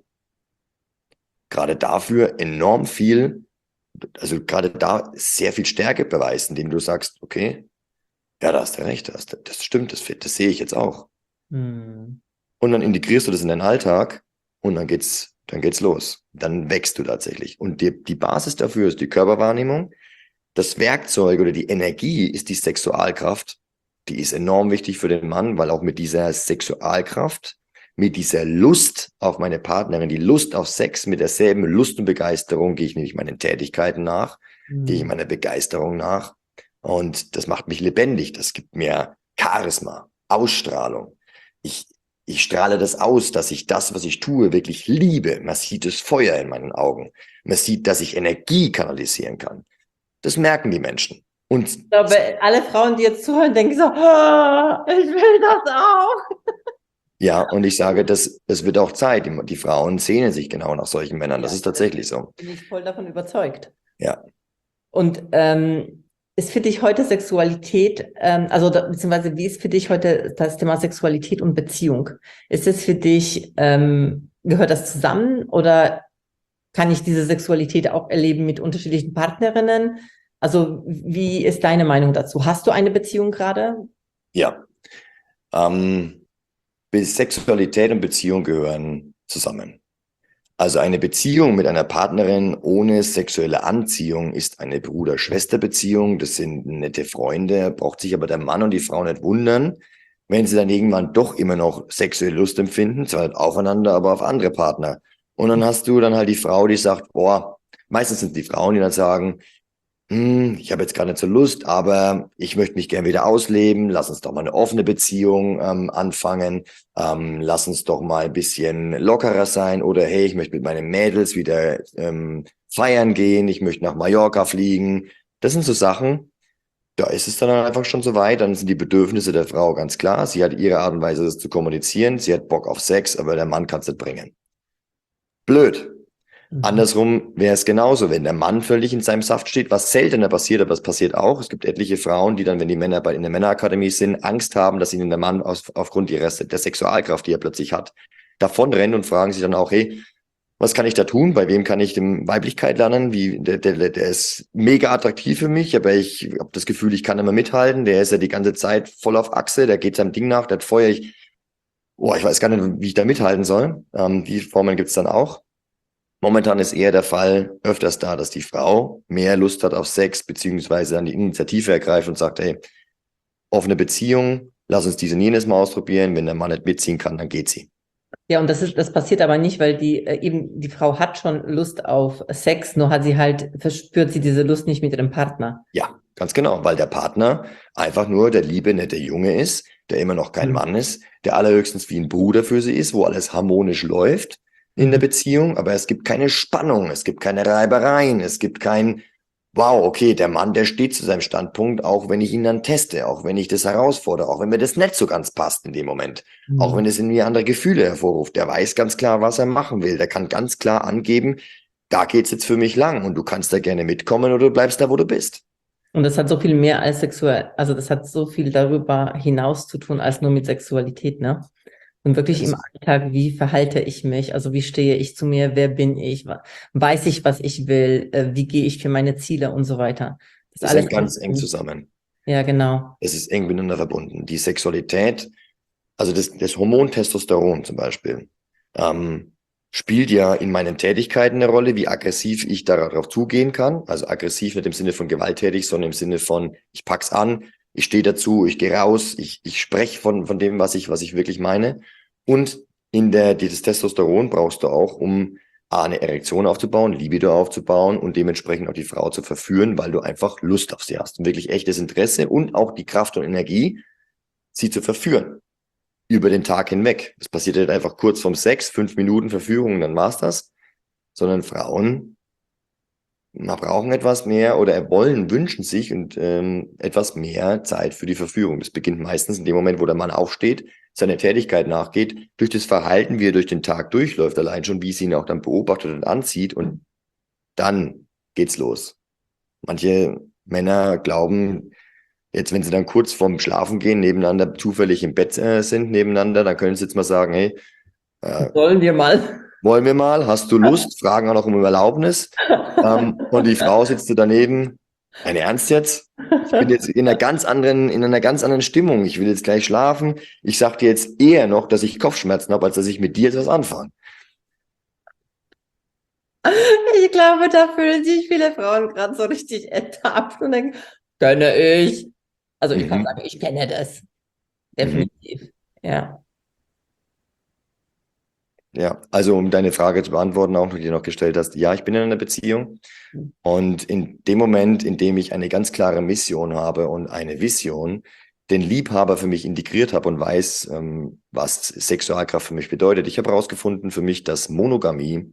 gerade dafür enorm viel, also gerade da sehr viel Stärke beweist, indem du sagst, okay, ja, da hast du recht, das, das stimmt, das, das sehe ich jetzt auch. Hm. Und dann integrierst du das in deinen Alltag und dann geht's, dann geht's los. Dann wächst du tatsächlich. Und die, die Basis dafür ist die Körperwahrnehmung. Das Werkzeug oder die Energie ist die Sexualkraft. Die ist enorm wichtig für den Mann, weil auch mit dieser Sexualkraft, mit dieser Lust auf meine Partnerin, die Lust auf Sex, mit derselben Lust und Begeisterung gehe ich nämlich meinen Tätigkeiten nach, mhm. gehe ich meiner Begeisterung nach. Und das macht mich lebendig. Das gibt mir Charisma, Ausstrahlung. Ich, ich strahle das aus, dass ich das, was ich tue, wirklich liebe. Man sieht das Feuer in meinen Augen. Man sieht, dass ich Energie kanalisieren kann. Das merken die Menschen. Und ich glaube, alle Frauen, die jetzt zuhören, denken so, oh, ich will das auch. Ja, und ich sage, das, das wird auch Zeit. Die, die Frauen sehnen sich genau nach solchen Männern. Das ja, ist tatsächlich so. Bin ich voll davon überzeugt. Ja. Und ähm, ist für dich heute Sexualität, ähm, also da, beziehungsweise wie ist für dich heute das Thema Sexualität und Beziehung? Ist es für dich, ähm, gehört das zusammen oder kann ich diese Sexualität auch erleben mit unterschiedlichen Partnerinnen? Also wie ist deine Meinung dazu? Hast du eine Beziehung gerade? Ja. Ähm, Sexualität und Beziehung gehören zusammen. Also eine Beziehung mit einer Partnerin ohne sexuelle Anziehung ist eine Bruder-Schwester-Beziehung. Das sind nette Freunde, braucht sich aber der Mann und die Frau nicht wundern, wenn sie dann irgendwann doch immer noch sexuelle Lust empfinden, zwar nicht aufeinander, aber auf andere Partner. Und dann hast du dann halt die Frau, die sagt, boah, meistens sind die Frauen, die dann sagen, hm, ich habe jetzt gar nicht so Lust, aber ich möchte mich gerne wieder ausleben. Lass uns doch mal eine offene Beziehung ähm, anfangen. Ähm, lass uns doch mal ein bisschen lockerer sein. Oder hey, ich möchte mit meinen Mädels wieder ähm, feiern gehen. Ich möchte nach Mallorca fliegen. Das sind so Sachen, da ist es dann einfach schon so weit. Dann sind die Bedürfnisse der Frau ganz klar. Sie hat ihre Art und Weise, das zu kommunizieren. Sie hat Bock auf Sex, aber der Mann kann es nicht bringen. Blöd. Mhm. Andersrum wäre es genauso, wenn der Mann völlig in seinem Saft steht, was seltener passiert, aber es passiert auch. Es gibt etliche Frauen, die dann, wenn die Männer bei in der Männerakademie sind, Angst haben, dass ihnen der Mann aus, aufgrund ihrer, der Sexualkraft, die er plötzlich hat, davonrennen und fragen sich dann auch, hey, was kann ich da tun? Bei wem kann ich dem Weiblichkeit lernen? Wie, der, der, der ist mega attraktiv für mich, aber ich habe das Gefühl, ich kann immer mithalten. Der ist ja die ganze Zeit voll auf Achse, der geht seinem Ding nach, der hat Feuer. Ich, oh, ich weiß gar nicht, wie ich da mithalten soll. Ähm, die Formen gibt's dann auch. Momentan ist eher der Fall öfters da, dass die Frau mehr Lust hat auf Sex, beziehungsweise dann die Initiative ergreift und sagt, hey, offene Beziehung, lass uns diese und jenes mal ausprobieren. Wenn der Mann nicht mitziehen kann, dann geht sie. Ja, und das ist, das passiert aber nicht, weil die äh, eben die Frau hat schon Lust auf Sex, nur hat sie halt, verspürt sie diese Lust nicht mit ihrem Partner. Ja, ganz genau, weil der Partner einfach nur der liebe, nette Junge ist, der immer noch kein mhm. Mann ist, der allerhöchstens wie ein Bruder für sie ist, wo alles harmonisch läuft. in der Beziehung, aber es gibt keine Spannung, es gibt keine Reibereien, es gibt kein, wow, okay, der Mann, der steht zu seinem Standpunkt, auch wenn ich ihn dann teste, auch wenn ich das herausfordere, auch wenn mir das nicht so ganz passt in dem Moment, Mhm. auch wenn es in mir andere Gefühle hervorruft. Der weiß ganz klar, was er machen will. Der kann ganz klar angeben, da geht's jetzt für mich lang und du kannst da gerne mitkommen oder du bleibst da, wo du bist. Und das hat so viel mehr als sexuell, also das hat so viel darüber hinaus zu tun als nur mit Sexualität, ne? Und wirklich im Alltag, wie verhalte ich mich? Also wie stehe ich zu mir? Wer bin ich? Weiß ich, was ich will? Wie gehe ich für meine Ziele und so weiter? Das, Das alles hängt ganz eng zusammen. Ja, genau. Es ist eng miteinander verbunden. Die Sexualität, also das, das Hormon Testosteron zum Beispiel, ähm, spielt ja in meinen Tätigkeiten eine Rolle, wie aggressiv ich darauf zugehen kann. Also aggressiv nicht im Sinne von gewalttätig, sondern im Sinne von, ich pack's an, ich stehe dazu, ich gehe raus, ich, ich spreche von, von dem, was ich, was ich wirklich meine. Und in der, dieses Testosteron brauchst du auch, um A, eine Erektion aufzubauen, Libido aufzubauen und dementsprechend auch die Frau zu verführen, weil du einfach Lust auf sie hast und wirklich echtes Interesse und auch die Kraft und Energie, sie zu verführen über den Tag hinweg. Das passiert nicht einfach kurz vorm Sex, fünf Minuten Verführung und dann war's das, sondern Frauen na, brauchen etwas mehr oder wollen, wünschen sich und ähm, etwas mehr Zeit für die Verführung. Das beginnt meistens in dem Moment, wo der Mann aufsteht, seiner Tätigkeit nachgeht, durch das Verhalten, wie er durch den Tag durchläuft, allein schon, wie sie ihn auch dann beobachtet und anzieht und dann geht's los. Manche Männer glauben, jetzt, wenn sie dann kurz vorm Schlafen gehen, nebeneinander zufällig im Bett äh, sind, nebeneinander, dann können sie jetzt mal sagen, hey, äh, wollen wir mal? Wollen wir mal? Hast du Lust? Fragen auch noch um Erlaubnis. ähm, und die Frau sitzt daneben. Ein Ernst jetzt? Ich bin jetzt in einer ganz anderen, in einer ganz anderen Stimmung. Ich will jetzt gleich schlafen. Ich sag dir jetzt eher noch, dass ich Kopfschmerzen habe, als dass ich mit dir etwas anfange. Ich glaube, da fühlen sich viele Frauen gerade so richtig ertappt und denken, kenne ich. Also ich kann Mhm. sagen, ich kenne das. Definitiv. Mhm. Ja. Ja, also um deine Frage zu beantworten, auch die du noch gestellt hast, ja, ich bin in einer Beziehung und in dem Moment, in dem ich eine ganz klare Mission habe und eine Vision, den Liebhaber für mich integriert habe und weiß, ähm, was Sexualkraft für mich bedeutet. Ich habe herausgefunden für mich, dass Monogamie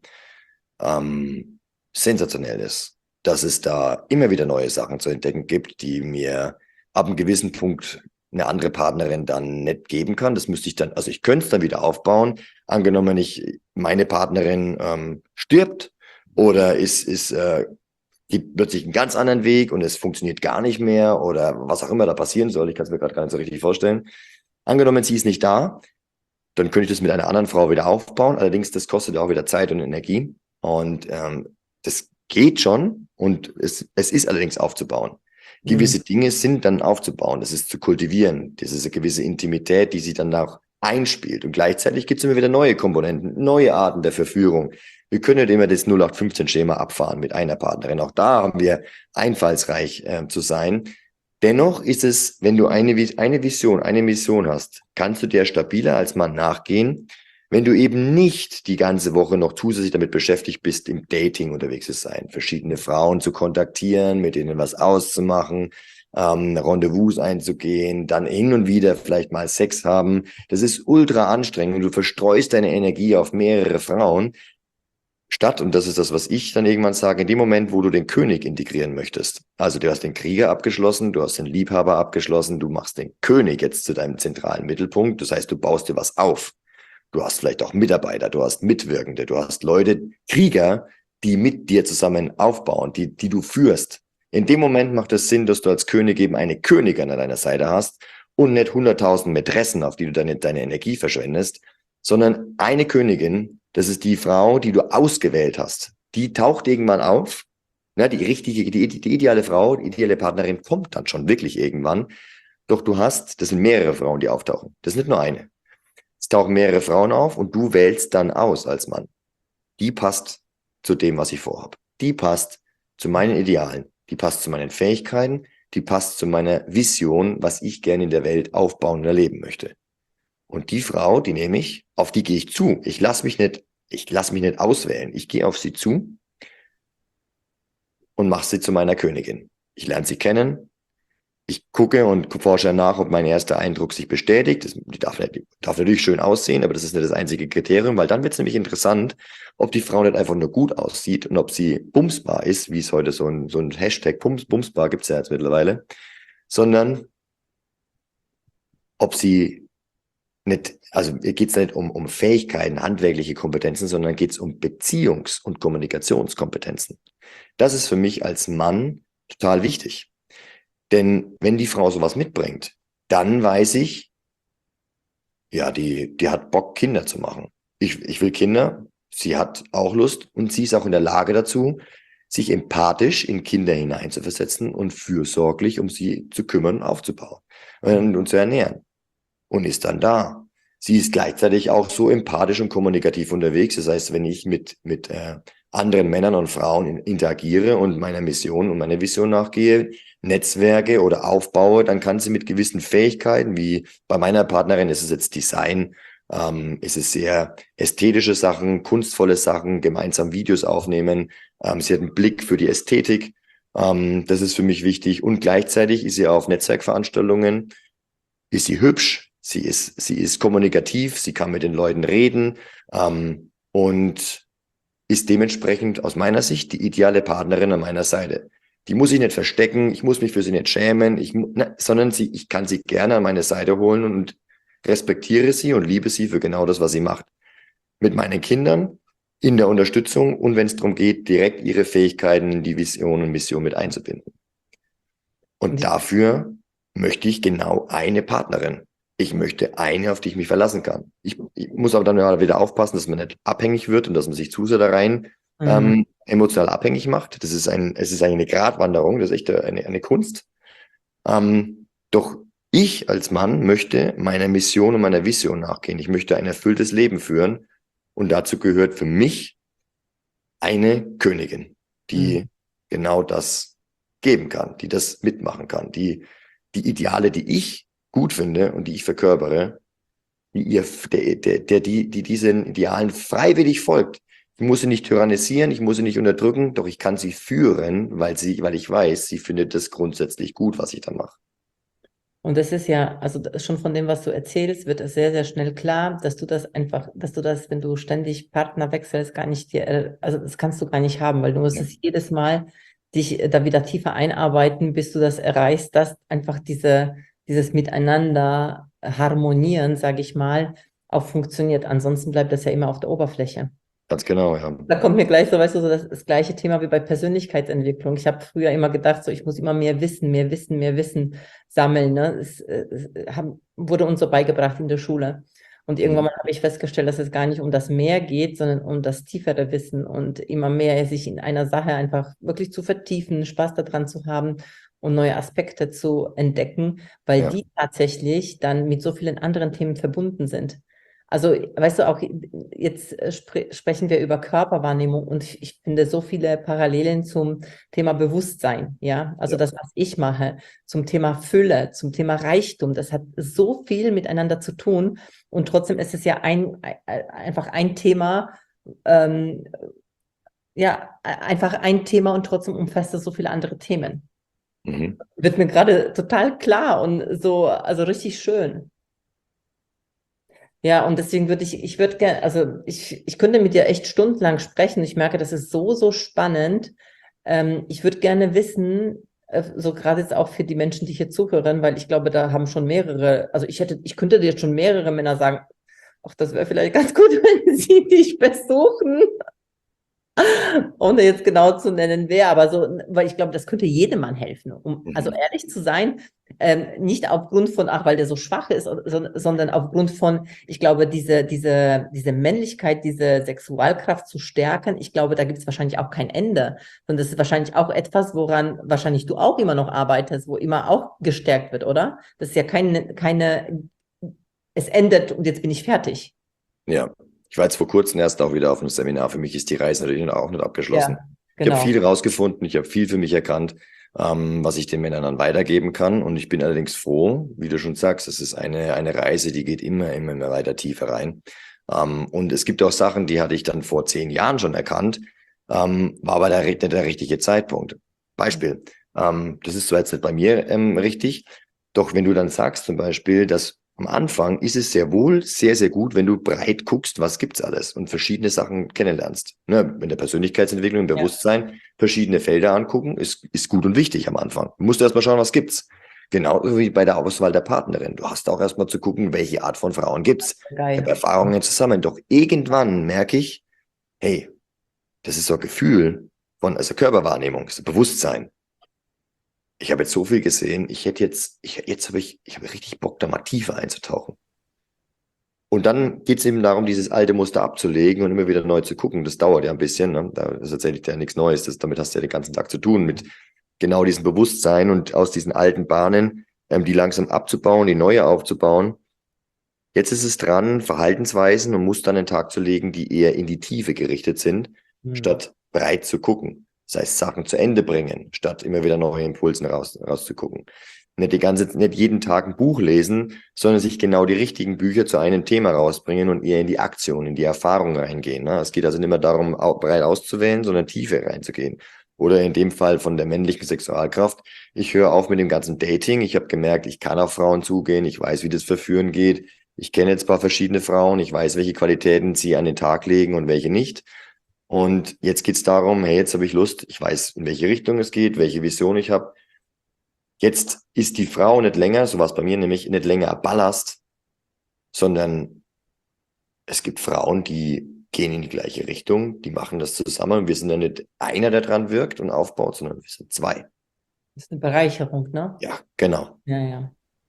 ähm, sensationell ist, dass es da immer wieder neue Sachen zu entdecken gibt, die mir ab einem gewissen Punkt eine andere Partnerin dann nicht geben kann. Das müsste ich dann, also ich könnte es dann wieder aufbauen. Angenommen, ich, meine Partnerin ähm, stirbt oder ist, ist, äh, geht plötzlich einen ganz anderen Weg und es funktioniert gar nicht mehr oder was auch immer da passieren soll. Ich kann es mir gerade gar nicht so richtig vorstellen. Angenommen, sie ist nicht da, dann könnte ich das mit einer anderen Frau wieder aufbauen. Allerdings, das kostet auch wieder Zeit und Energie. Und ähm, das geht schon und es, es ist allerdings aufzubauen. Gewisse mhm. Dinge sind dann aufzubauen, das ist zu kultivieren, das ist eine gewisse Intimität, die sich dann auch einspielt. Und gleichzeitig gibt es immer wieder neue Komponenten, neue Arten der Verführung. Wir können nicht immer das null acht fünfzehn Schema abfahren mit einer Partnerin. Auch da haben wir einfallsreich äh, zu sein. Dennoch ist es, wenn du eine, eine Vision, eine Mission hast, kannst du der stabiler als Mann nachgehen, wenn du eben nicht die ganze Woche noch zusätzlich damit beschäftigt bist, im Dating unterwegs zu sein, verschiedene Frauen zu kontaktieren, mit denen was auszumachen, ähm, Rendezvous einzugehen, dann hin und wieder vielleicht mal Sex haben. Das ist ultra anstrengend. Du verstreust deine Energie auf mehrere Frauen, statt, und das ist das, was ich dann irgendwann sage, in dem Moment, wo du den König integrieren möchtest. Also du hast den Krieger abgeschlossen, du hast den Liebhaber abgeschlossen, du machst den König jetzt zu deinem zentralen Mittelpunkt. Das heißt, du baust dir was auf. Du hast vielleicht auch Mitarbeiter, du hast Mitwirkende, du hast Leute, Krieger, die mit dir zusammen aufbauen, die, die du führst. In dem Moment macht es Sinn, dass du als König eben eine Königin an deiner Seite hast und nicht hunderttausend Mätressen, auf die du deine, deine Energie verschwendest, sondern eine Königin, das ist die Frau, die du ausgewählt hast. Die taucht irgendwann auf. Ja, die richtige, die, die ideale Frau, die ideale Partnerin kommt dann schon wirklich irgendwann. Doch du hast, das sind mehrere Frauen, die auftauchen. Das ist nicht nur eine. Es tauchen mehrere Frauen auf und du wählst dann aus als Mann. Die passt zu dem, was ich vorhabe. Die passt zu meinen Idealen. Die passt zu meinen Fähigkeiten. Die passt zu meiner Vision, was ich gerne in der Welt aufbauen und erleben möchte. Und die Frau, die nehme ich, auf die gehe ich zu. Ich lasse mich nicht, ich lasse mich nicht auswählen. Ich gehe auf sie zu und mache sie zu meiner Königin. Ich lerne sie kennen. ich gucke und forsche nach, ob mein erster Eindruck sich bestätigt. Das die darf, die darf natürlich schön aussehen, aber das ist nicht das einzige Kriterium, weil dann wird es nämlich interessant, ob die Frau nicht einfach nur gut aussieht und ob sie bumsbar ist, wie es heute so ein, so ein Hashtag Bums, bumsbar gibt es ja jetzt mittlerweile, sondern ob sie nicht, also hier geht es nicht um, um Fähigkeiten, handwerkliche Kompetenzen, sondern geht es um Beziehungs- und Kommunikationskompetenzen. Das ist für mich als Mann total wichtig. Denn wenn die Frau sowas mitbringt, dann weiß ich, ja, die, die hat Bock, Kinder zu machen. Ich, ich will Kinder, sie hat auch Lust und sie ist auch in der Lage dazu, sich empathisch in Kinder hineinzuversetzen und fürsorglich um sie zu kümmern und aufzubauen und, und zu ernähren. Und ist dann da. Sie ist gleichzeitig auch so empathisch und kommunikativ unterwegs. Das heißt, wenn ich mit, mit äh, anderen Männern und Frauen in, interagiere und meiner Mission und meiner Vision nachgehe, Netzwerke oder aufbaue, dann kann sie mit gewissen Fähigkeiten, wie bei meiner Partnerin ist es jetzt Design, ähm, ist es sehr ästhetische Sachen, kunstvolle Sachen, gemeinsam Videos aufnehmen. Ähm, sie hat einen Blick für die Ästhetik. Ähm, das ist für mich wichtig. Und gleichzeitig ist sie auf Netzwerkveranstaltungen, ist sie hübsch, sie ist, sie ist kommunikativ, sie kann mit den Leuten reden ähm, und ist dementsprechend aus meiner Sicht die ideale Partnerin an meiner Seite. Die muss ich nicht verstecken, ich muss mich für sie nicht schämen, ich, ne, sondern sie, ich kann sie gerne an meine Seite holen und respektiere sie und liebe sie für genau das, was sie macht. Mit meinen Kindern, in der Unterstützung und wenn es darum geht, direkt ihre Fähigkeiten in die Vision und Mission mit einzubinden. Und dafür möchte ich genau eine Partnerin. Ich möchte eine, auf die ich mich verlassen kann. Ich, ich muss aber dann wieder aufpassen, dass man nicht abhängig wird und dass man sich zu sehr da rein mhm. ähm, emotional abhängig macht. Das ist ein, es ist eine Gratwanderung, das ist echt eine, eine Kunst. Ähm, doch ich als Mann möchte meiner Mission und meiner Vision nachgehen. Ich möchte ein erfülltes Leben führen und dazu gehört für mich eine Königin, die mhm. genau das geben kann, die das mitmachen kann, die die Ideale, die ich gut finde und die ich verkörpere, die ihr, der, der, der, die, die diesen Idealen freiwillig folgt. Ich muss sie nicht tyrannisieren, ich muss sie nicht unterdrücken, doch ich kann sie führen, weil sie, weil ich weiß, sie findet das grundsätzlich gut, was ich dann mache. Und das ist ja, also schon von dem, was du erzählst, wird es sehr, sehr schnell klar, dass du das einfach, dass du das, wenn du ständig Partner wechselst, gar nicht dir, also das kannst du gar nicht haben, weil du musst ja. es jedes Mal dich da wieder tiefer einarbeiten, bis du das erreichst, dass einfach diese, dieses Miteinander harmonieren, sage ich mal, auch funktioniert. Ansonsten bleibt das ja immer auf der Oberfläche. Ganz genau, ja. Da kommt mir gleich so, weißt du, so das, das gleiche Thema wie bei Persönlichkeitsentwicklung. Ich habe früher immer gedacht, so ich muss immer mehr Wissen, mehr Wissen, mehr Wissen sammeln. Ne? Es, es haben, wurde uns so beigebracht in der Schule. Und irgendwann mal habe ich festgestellt, dass es gar nicht um das Mehr geht, sondern um das tiefere Wissen und immer mehr sich in einer Sache einfach wirklich zu vertiefen, Spaß daran zu haben und neue Aspekte zu entdecken, weil ja. die tatsächlich dann mit so vielen anderen Themen verbunden sind. Also, weißt du, auch jetzt spre- sprechen wir über Körperwahrnehmung und ich, ich finde so viele Parallelen zum Thema Bewusstsein, ja, also ja. das, was ich mache, zum Thema Fülle, zum Thema Reichtum, das hat so viel miteinander zu tun und trotzdem ist es ja ein, einfach ein Thema, ähm, ja, einfach ein Thema und trotzdem umfasst es so viele andere Themen. Mhm. Wird mir gerade total klar und so, also richtig schön. Ja, und deswegen würde ich, ich würde gerne, also ich, ich könnte mit dir echt stundenlang sprechen. Ich merke, das ist so, so spannend. Ähm, ich würde gerne wissen, äh, so gerade jetzt auch für die Menschen, die hier zuhören, weil ich glaube, da haben schon mehrere, also ich hätte, ich könnte dir jetzt schon mehrere Männer sagen, ach, das wäre vielleicht ganz gut, wenn sie dich besuchen. Ohne jetzt genau zu nennen, wer, aber so, weil ich glaube, das könnte jedem Mann helfen, um, also ehrlich zu sein, ähm, nicht aufgrund von, ach, weil der so schwach ist, so, sondern aufgrund von, ich glaube, diese, diese, diese Männlichkeit, diese Sexualkraft zu stärken, ich glaube, da gibt es wahrscheinlich auch kein Ende, sondern das ist wahrscheinlich auch etwas, woran wahrscheinlich du auch immer noch arbeitest, wo immer auch gestärkt wird, oder? Das ist ja keine, keine, es endet und jetzt bin ich fertig. Ja. Ich war jetzt vor kurzem erst auch wieder auf einem Seminar. Für mich ist die Reise natürlich auch nicht abgeschlossen. Ja, genau. Ich habe viel rausgefunden, ich habe viel für mich erkannt, ähm, was ich den Männern dann weitergeben kann. Und ich bin allerdings froh, wie du schon sagst, es ist eine, eine Reise, die geht immer, immer, immer weiter tiefer rein. Ähm, und es gibt auch Sachen, die hatte ich dann vor zehn Jahren schon erkannt, ähm, war aber der, der, der richtige Zeitpunkt. Beispiel, Ähm, das ist zwar jetzt nicht bei mir ähm, richtig, doch wenn du dann sagst zum Beispiel, dass am Anfang ist es sehr wohl sehr, sehr gut, wenn du breit guckst, was gibt's alles und verschiedene Sachen kennenlernst. Ne, in der Persönlichkeitsentwicklung, im Ja. Bewusstsein, verschiedene Felder angucken, ist, ist gut und wichtig am Anfang. Du musst erst mal schauen, was gibt's. Genauso wie bei der Auswahl der Partnerin. Du hast auch erstmal zu gucken, welche Art von Frauen gibt's. Ich habe Geil. Erfahrungen zusammen. Doch irgendwann merke ich, hey, das ist so ein Gefühl von, also Körperwahrnehmung, das ist Bewusstsein. Ich habe jetzt so viel gesehen, ich hätte jetzt, ich, jetzt habe ich, ich habe richtig Bock, da mal tiefer einzutauchen. Und dann geht es eben darum, dieses alte Muster abzulegen und immer wieder neu zu gucken. Das dauert ja ein bisschen. Ne? Da ist tatsächlich ja nichts Neues. Das, damit hast du ja den ganzen Tag zu tun, mit genau diesem Bewusstsein und aus diesen alten Bahnen, ähm, die langsam abzubauen, die neue aufzubauen. Jetzt ist es dran, Verhaltensweisen und Muster an den Tag zu legen, die eher in die Tiefe gerichtet sind, Hm. statt breit zu gucken. Das heißt, Sachen zu Ende bringen, statt immer wieder neue Impulsen raus, rauszugucken. Nicht die ganze, nicht jeden Tag ein Buch lesen, sondern sich genau die richtigen Bücher zu einem Thema rausbringen und eher in die Aktion, in die Erfahrung reingehen. Ne? Es geht also nicht mehr darum, breit auszuwählen, sondern tiefer reinzugehen. Oder in dem Fall von der männlichen Sexualkraft. Ich höre auf mit dem ganzen Dating. Ich habe gemerkt, ich kann auf Frauen zugehen. Ich weiß, wie das Verführen geht. Ich kenne jetzt ein paar verschiedene Frauen. Ich weiß, welche Qualitäten sie an den Tag legen und welche nicht. Und jetzt geht's darum, hey, jetzt habe ich Lust. Ich weiß, in welche Richtung es geht, welche Vision ich habe. Jetzt ist die Frau nicht länger, so war es bei mir nämlich, nicht länger Ballast, sondern es gibt Frauen, die gehen in die gleiche Richtung, die machen das zusammen und wir sind dann nicht einer, der dran wirkt und aufbaut, sondern wir sind zwei. Das ist eine Bereicherung, ne? Ja, genau. Ja, ja.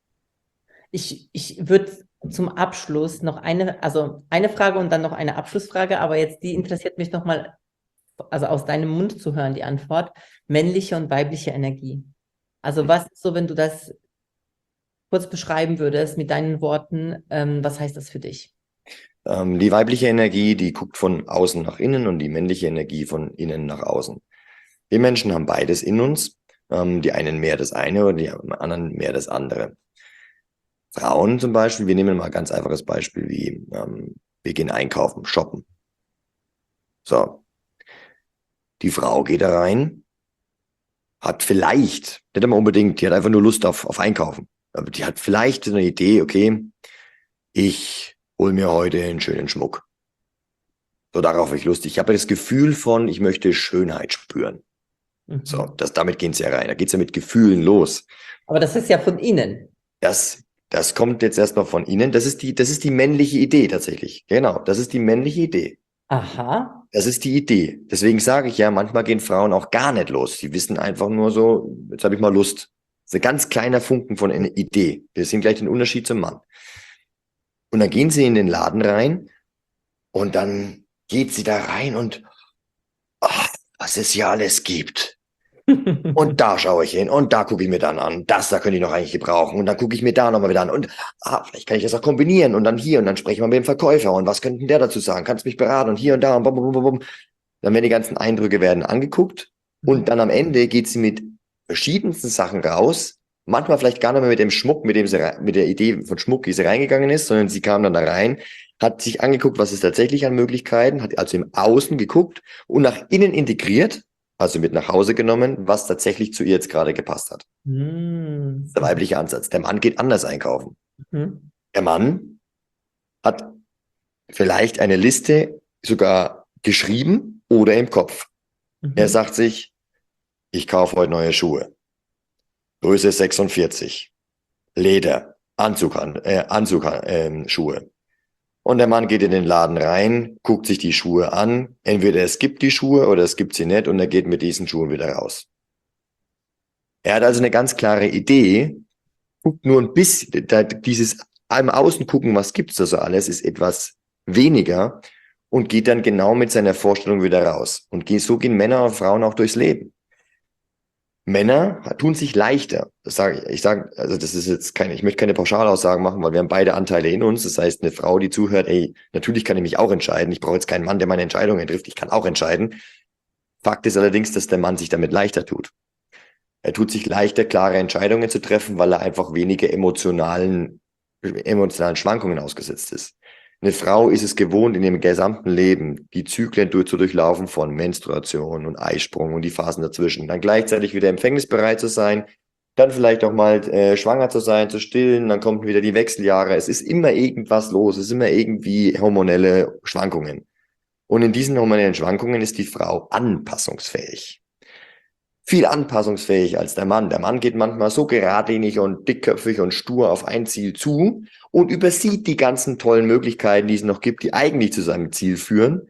Ich, ich würde zum Abschluss noch eine, also eine Frage und dann noch eine Abschlussfrage, aber jetzt die interessiert mich nochmal, also aus deinem Mund zu hören, die Antwort. Männliche und weibliche Energie. Also was ist so, wenn du das kurz beschreiben würdest mit deinen Worten, ähm, was heißt das für dich? Ähm, die weibliche Energie, die guckt von außen nach innen und die männliche Energie von innen nach außen. Wir Menschen haben beides in uns. Ähm, die einen mehr das eine und die anderen mehr das andere. Frauen zum Beispiel, wir nehmen mal ein ganz einfaches Beispiel wie, ähm, wir gehen einkaufen, shoppen. So, die Frau geht da rein, hat vielleicht, nicht immer unbedingt, die hat einfach nur Lust auf, auf Einkaufen. Aber die hat vielleicht eine Idee, okay, ich hol mir heute einen schönen Schmuck. So, darauf habe ich Lust. Ich habe das Gefühl von, ich möchte Schönheit spüren. Mhm. So, das, damit geht's ja rein. Da geht's ja mit Gefühlen los. Aber das ist ja von innen. Das, das kommt jetzt erstmal von Ihnen. Das ist die, das ist die männliche Idee tatsächlich. Genau, das ist die männliche Idee. Aha. Das ist die Idee. Deswegen sage ich ja, manchmal gehen Frauen auch gar nicht los. Sie wissen einfach nur so, jetzt habe ich mal Lust. Das ist ein ganz kleiner Funken von einer Idee. Wir sehen gleich den Unterschied zum Mann. Und dann gehen sie in den Laden rein und dann geht sie da rein und ach, was es hier alles gibt. Und da schaue ich hin und da gucke ich mir dann an. Das da könnte ich noch eigentlich gebrauchen. Und dann gucke ich mir da nochmal wieder an. Und ah, vielleicht kann ich das auch kombinieren. Und dann hier und dann spreche ich mal mit dem Verkäufer. Und was könnte der dazu sagen? Kannst mich beraten? Und hier und da und bum, bum, bum, bum. Dann werden die ganzen Eindrücke werden angeguckt. Und dann am Ende geht sie mit verschiedensten Sachen raus. Manchmal vielleicht gar nicht mehr mit dem Schmuck, mit dem sie, mit der Idee von Schmuck, wie sie reingegangen ist, sondern sie kam dann da rein, hat sich angeguckt, was es tatsächlich an Möglichkeiten, hat also im Außen geguckt und nach innen integriert, also mit nach Hause genommen, was tatsächlich zu ihr jetzt gerade gepasst hat. Mm. Das ist der weibliche Ansatz. Der Mann geht anders einkaufen. Mhm. Der Mann hat vielleicht eine Liste sogar geschrieben oder im Kopf. Mhm. Er sagt sich, ich kaufe heute neue Schuhe. Größe sechsundvierzig. Leder, Anzug, äh, Anzug, äh, Schuhe. Und der Mann geht in den Laden rein, guckt sich die Schuhe an. Entweder es gibt die Schuhe oder es gibt sie nicht und er geht mit diesen Schuhen wieder raus. Er hat also eine ganz klare Idee, guckt nur ein bisschen, da, dieses im Außen gucken, was gibt's da so alles, ist etwas weniger und geht dann genau mit seiner Vorstellung wieder raus. Und so gehen Männer und Frauen auch durchs Leben. Männer tun sich leichter. Das sage ich. Ich sage, also das ist jetzt keine, ich möchte keine Pauschalaussagen machen, weil wir haben beide Anteile in uns. Das heißt, eine Frau, die zuhört, ey, natürlich kann ich mich auch entscheiden. Ich brauche jetzt keinen Mann, der meine Entscheidungen trifft. Ich kann auch entscheiden. Fakt ist allerdings, dass der Mann sich damit leichter tut. Er tut sich leichter, klare Entscheidungen zu treffen, weil er einfach weniger emotionalen, emotionalen Schwankungen ausgesetzt ist. Eine Frau ist es gewohnt, in ihrem gesamten Leben die Zyklen durch, zu durchlaufen von Menstruation und Eisprung und die Phasen dazwischen. Dann gleichzeitig wieder empfängnisbereit zu sein, dann vielleicht auch mal äh, schwanger zu sein, zu stillen, dann kommen wieder die Wechseljahre. Es ist immer irgendwas los, es ist immer irgendwie hormonelle Schwankungen. Und in diesen hormonellen Schwankungen ist die Frau anpassungsfähig. Viel anpassungsfähig als der Mann. Der Mann geht manchmal so geradlinig und dickköpfig und stur auf ein Ziel zu und übersieht die ganzen tollen Möglichkeiten, die es noch gibt, die eigentlich zu seinem Ziel führen.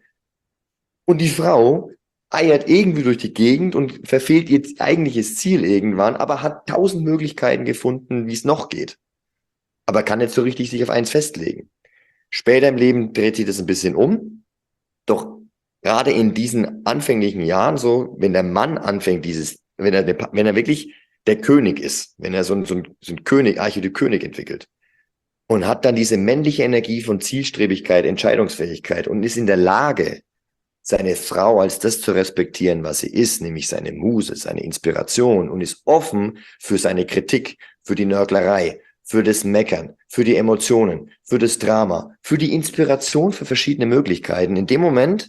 Und die Frau eiert irgendwie durch die Gegend und verfehlt ihr eigentliches Ziel irgendwann, aber hat tausend Möglichkeiten gefunden, wie es noch geht. Aber kann jetzt so richtig sich auf eins festlegen. Später im Leben dreht sich das ein bisschen um. Doch gerade in diesen anfänglichen Jahren, so, wenn der Mann anfängt, dieses, wenn er, wenn er wirklich der König ist, wenn er so ein, so ein, so ein König, Archetyp König entwickelt und hat dann diese männliche Energie von Zielstrebigkeit, Entscheidungsfähigkeit und ist in der Lage, seine Frau als das zu respektieren, was sie ist, nämlich seine Muse, seine Inspiration und ist offen für seine Kritik, für die Nörglerei, für das Meckern, für die Emotionen, für das Drama, für die Inspiration für verschiedene Möglichkeiten. In dem Moment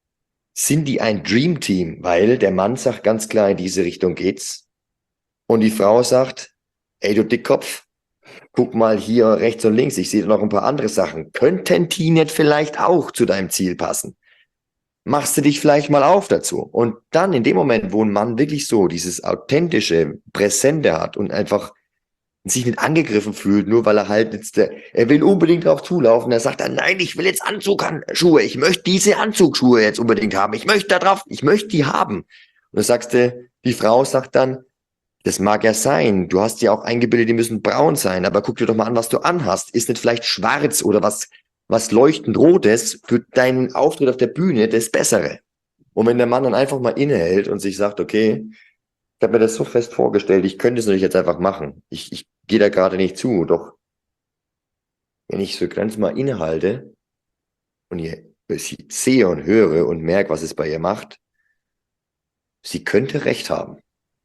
sind die ein Dream Team, weil der Mann sagt ganz klar, in diese Richtung geht's. Und die Frau sagt, ey du Dickkopf, guck mal hier rechts und links, ich sehe da noch ein paar andere Sachen. Könnten die nicht vielleicht auch zu deinem Ziel passen? Machst du dich vielleicht mal auf dazu? Und dann in dem Moment, wo ein Mann wirklich so dieses authentische Präsente hat und einfach sich nicht angegriffen fühlt, nur weil er halt jetzt, der, er will unbedingt drauf zulaufen, er sagt dann, nein, ich will jetzt Anzugschuhe, ich möchte diese Anzugsschuhe jetzt unbedingt haben, ich möchte da drauf, ich möchte die haben. Und dann sagst du, die Frau sagt dann, das mag ja sein, du hast ja auch eingebildet, die müssen braun sein, aber guck dir doch mal an, was du anhast, ist nicht vielleicht schwarz oder was, was leuchtend rotes für deinen Auftritt auf der Bühne das Bessere. Und wenn der Mann dann einfach mal innehält und sich sagt, okay, ich habe mir das so fest vorgestellt, ich könnte es natürlich jetzt einfach machen. Ich, ich gehe da gerade nicht zu, doch wenn ich so ganz mal innehalte und ihr sie sehe und höre und merke, was es bei ihr macht, sie könnte recht haben.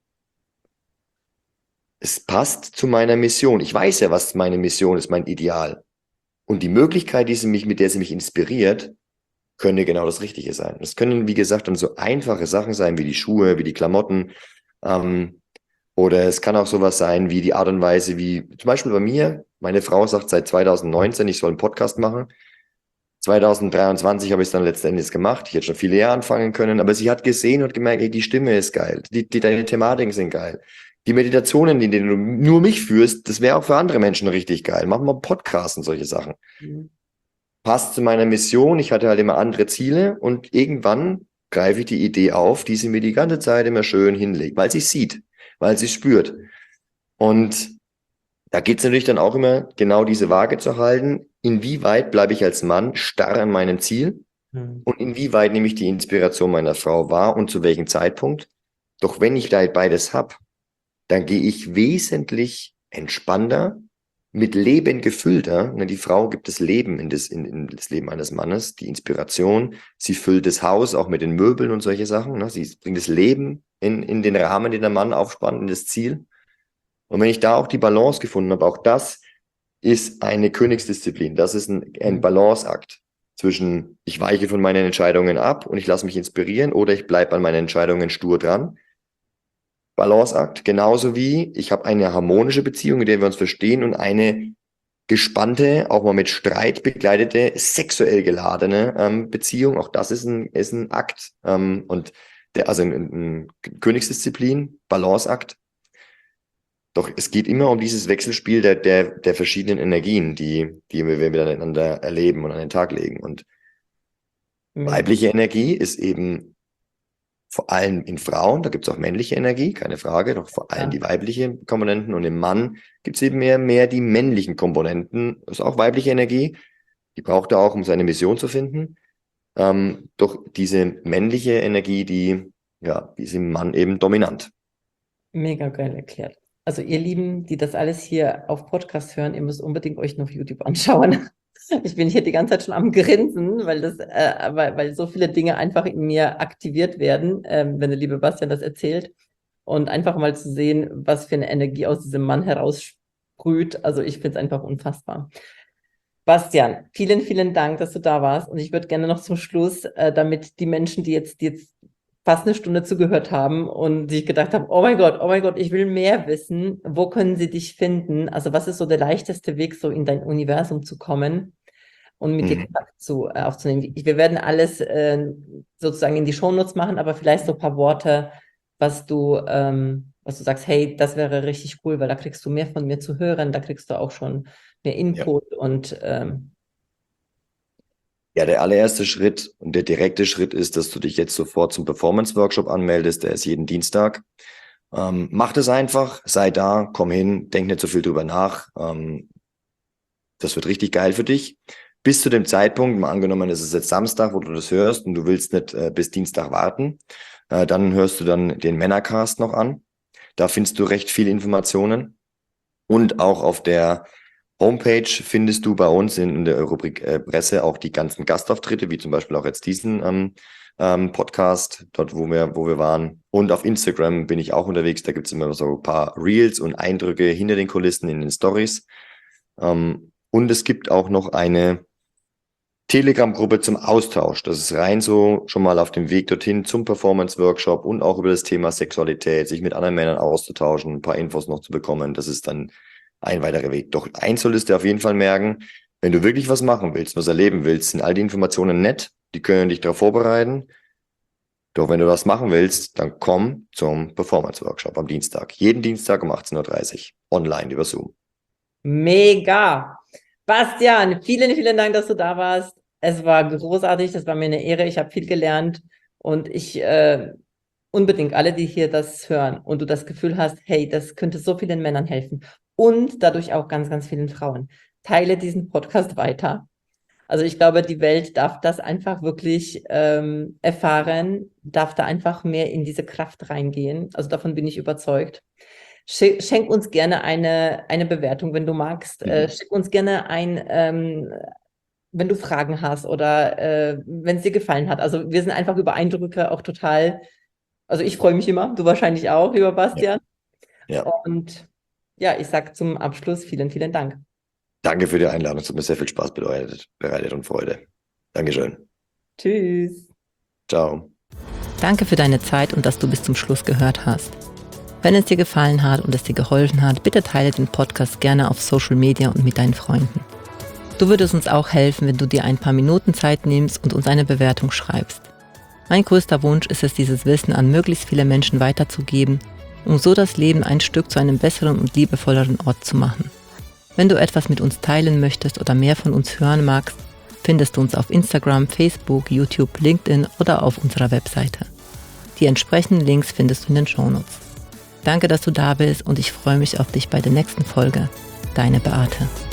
Es passt zu meiner Mission. Ich weiß ja, was meine Mission ist, mein Ideal. Und die Möglichkeit, die sie mich, mit der sie mich inspiriert, könnte genau das Richtige sein. Das können, wie gesagt, dann so einfache Sachen sein, wie die Schuhe, wie die Klamotten, ähm, oder es kann auch sowas sein wie die Art und Weise, wie zum Beispiel bei mir, meine Frau sagt seit zwanzig neunzehn, ich soll einen Podcast machen. zwanzig dreiundzwanzig habe ich es dann letztendlich gemacht. Ich hätte schon viele Jahre anfangen können, aber sie hat gesehen und gemerkt, ey, die Stimme ist geil, die, die, deine Thematiken sind geil. Die Meditationen, in denen du nur mich führst, das wäre auch für andere Menschen richtig geil. Machen wir Podcasts und solche Sachen. Mhm. Passt zu meiner Mission. Ich hatte halt immer andere Ziele und irgendwann greife ich die Idee auf, die sie mir die ganze Zeit immer schön hinlegt, weil sie sieht, weil sie spürt. Und da geht es natürlich dann auch immer, genau diese Waage zu halten. Inwieweit bleibe ich als Mann starr an meinem Ziel? Mhm. Und inwieweit nehme ich die Inspiration meiner Frau wahr und zu welchem Zeitpunkt? Doch wenn ich da beides habe, dann gehe ich wesentlich entspannter, mit Leben gefüllter. Die Frau gibt das Leben in das, in, in das Leben eines Mannes, die Inspiration. Sie füllt das Haus auch mit den Möbeln und solche Sachen. Sie bringt das Leben in, in den Rahmen, den der Mann aufspannt, in das Ziel. Und wenn ich da auch die Balance gefunden habe, auch das ist eine Königsdisziplin. Das ist ein, ein Balanceakt zwischen, ich weiche von meinen Entscheidungen ab und ich lasse mich inspirieren oder ich bleibe an meinen Entscheidungen stur dran. Balanceakt, genauso wie ich habe eine harmonische Beziehung, in der wir uns verstehen und eine gespannte, auch mal mit Streit begleitete, sexuell geladene ähm, Beziehung. Auch das ist ein, ist ein Akt ähm, und der, also ein, ein Königsdisziplin, Balanceakt. Doch es geht immer um dieses Wechselspiel der, der, der verschiedenen Energien, die, die wir miteinander erleben und an den Tag legen. Und mhm. weibliche Energie ist eben vor allem in Frauen, da gibt es auch männliche Energie, keine Frage, doch vor allem ja. die weiblichen Komponenten. Und im Mann gibt es eben mehr, mehr die männlichen Komponenten. Das ist auch weibliche Energie, die braucht er auch, um seine Mission zu finden. Ähm, doch diese männliche Energie, die, ja, die ist im Mann eben dominant. Mega geil erklärt. Also ihr Lieben, die das alles hier auf Podcast hören, ihr müsst unbedingt euch noch auf YouTube anschauen. Ich bin hier die ganze Zeit schon am Grinsen, weil das, äh, weil, weil so viele Dinge einfach in mir aktiviert werden, ähm, wenn der liebe Bastian das erzählt. Und einfach mal zu sehen, was für eine Energie aus diesem Mann heraussprüht. Also ich finde es einfach unfassbar. Bastian, vielen, vielen Dank, dass du da warst. Und ich würde gerne noch zum Schluss, äh, damit die Menschen, die jetzt, die jetzt fast eine Stunde zugehört haben und sich gedacht haben, oh mein Gott, oh mein Gott, ich will mehr wissen, wo können sie dich finden? Also was ist so der leichteste Weg, so in dein Universum zu kommen und mit mhm. dir Kontakt zu, äh, aufzunehmen? Wir werden alles äh, sozusagen in die Shownotes machen, aber vielleicht so ein paar Worte, was du, ähm, was du sagst, hey, das wäre richtig cool, weil da kriegst du mehr von mir zu hören, da kriegst du auch schon mehr Input ja. und ähm, ja, der allererste Schritt und der direkte Schritt ist, dass du dich jetzt sofort zum Performance-Workshop anmeldest. Der ist jeden Dienstag. Ähm, mach das einfach, sei da, komm hin, denk nicht so viel drüber nach. Ähm, das wird richtig geil für dich. Bis zu dem Zeitpunkt, mal angenommen, es ist jetzt Samstag, wo du das hörst und du willst nicht äh, bis Dienstag warten, äh, dann hörst du dann den Männercast noch an. Da findest du recht viele Informationen. Und auch auf der Homepage findest du bei uns in der Rubrik äh, Presse auch die ganzen Gastauftritte, wie zum Beispiel auch jetzt diesen ähm, ähm, Podcast, dort wo wir, wo wir waren. Und auf Instagram bin ich auch unterwegs, da gibt es immer so ein paar Reels und Eindrücke hinter den Kulissen in den Stories. Ähm, und es gibt auch noch eine Telegram-Gruppe zum Austausch. Das ist rein so schon mal auf dem Weg dorthin zum Performance-Workshop und auch über das Thema Sexualität, sich mit anderen Männern auszutauschen, ein paar Infos noch zu bekommen. Das ist dann ein weiterer Weg. Doch eins solltest du auf jeden Fall merken, wenn du wirklich was machen willst, was erleben willst, sind all die Informationen nett, die können dich darauf vorbereiten. Doch wenn du was machen willst, dann komm zum Performance-Workshop am Dienstag. Jeden Dienstag um achtzehn Uhr dreißig, online über Zoom. Mega! Bastian, vielen, vielen Dank, dass du da warst. Es war großartig, das war mir eine Ehre, ich habe viel gelernt und ich äh, unbedingt alle, die hier das hören und du das Gefühl hast, hey, das könnte so vielen Männern helfen und dadurch auch ganz, ganz vielen Frauen. Teile diesen Podcast weiter. Also ich glaube, die Welt darf das einfach wirklich ähm, erfahren, darf da einfach mehr in diese Kraft reingehen. Also davon bin ich überzeugt. Schenk uns gerne eine, eine Bewertung, wenn du magst. Mhm. Äh, schick uns gerne ein, ähm, wenn du Fragen hast oder äh, wenn es dir gefallen hat. Also wir sind einfach über Eindrücke auch total, also ich freue mich immer, du wahrscheinlich auch, lieber Bastian. Ja. Ja. Und ja, ich sage zum Abschluss vielen, vielen Dank. Danke für die Einladung, es hat mir sehr viel Spaß bereitet, bereitet und Freude. Dankeschön. Tschüss. Ciao. Danke für deine Zeit und dass du bis zum Schluss gehört hast. Wenn es dir gefallen hat und es dir geholfen hat, bitte teile den Podcast gerne auf Social Media und mit deinen Freunden. Du würdest uns auch helfen, wenn du dir ein paar Minuten Zeit nimmst und uns eine Bewertung schreibst. Mein größter Wunsch ist es, dieses Wissen an möglichst viele Menschen weiterzugeben, um so das Leben ein Stück zu einem besseren und liebevolleren Ort zu machen. Wenn du etwas mit uns teilen möchtest oder mehr von uns hören magst, findest du uns auf Instagram, Facebook, YouTube, LinkedIn oder auf unserer Webseite. Die entsprechenden Links findest du in den Shownotes. Danke, dass du da bist und ich freue mich auf dich bei der nächsten Folge. Deine Beate.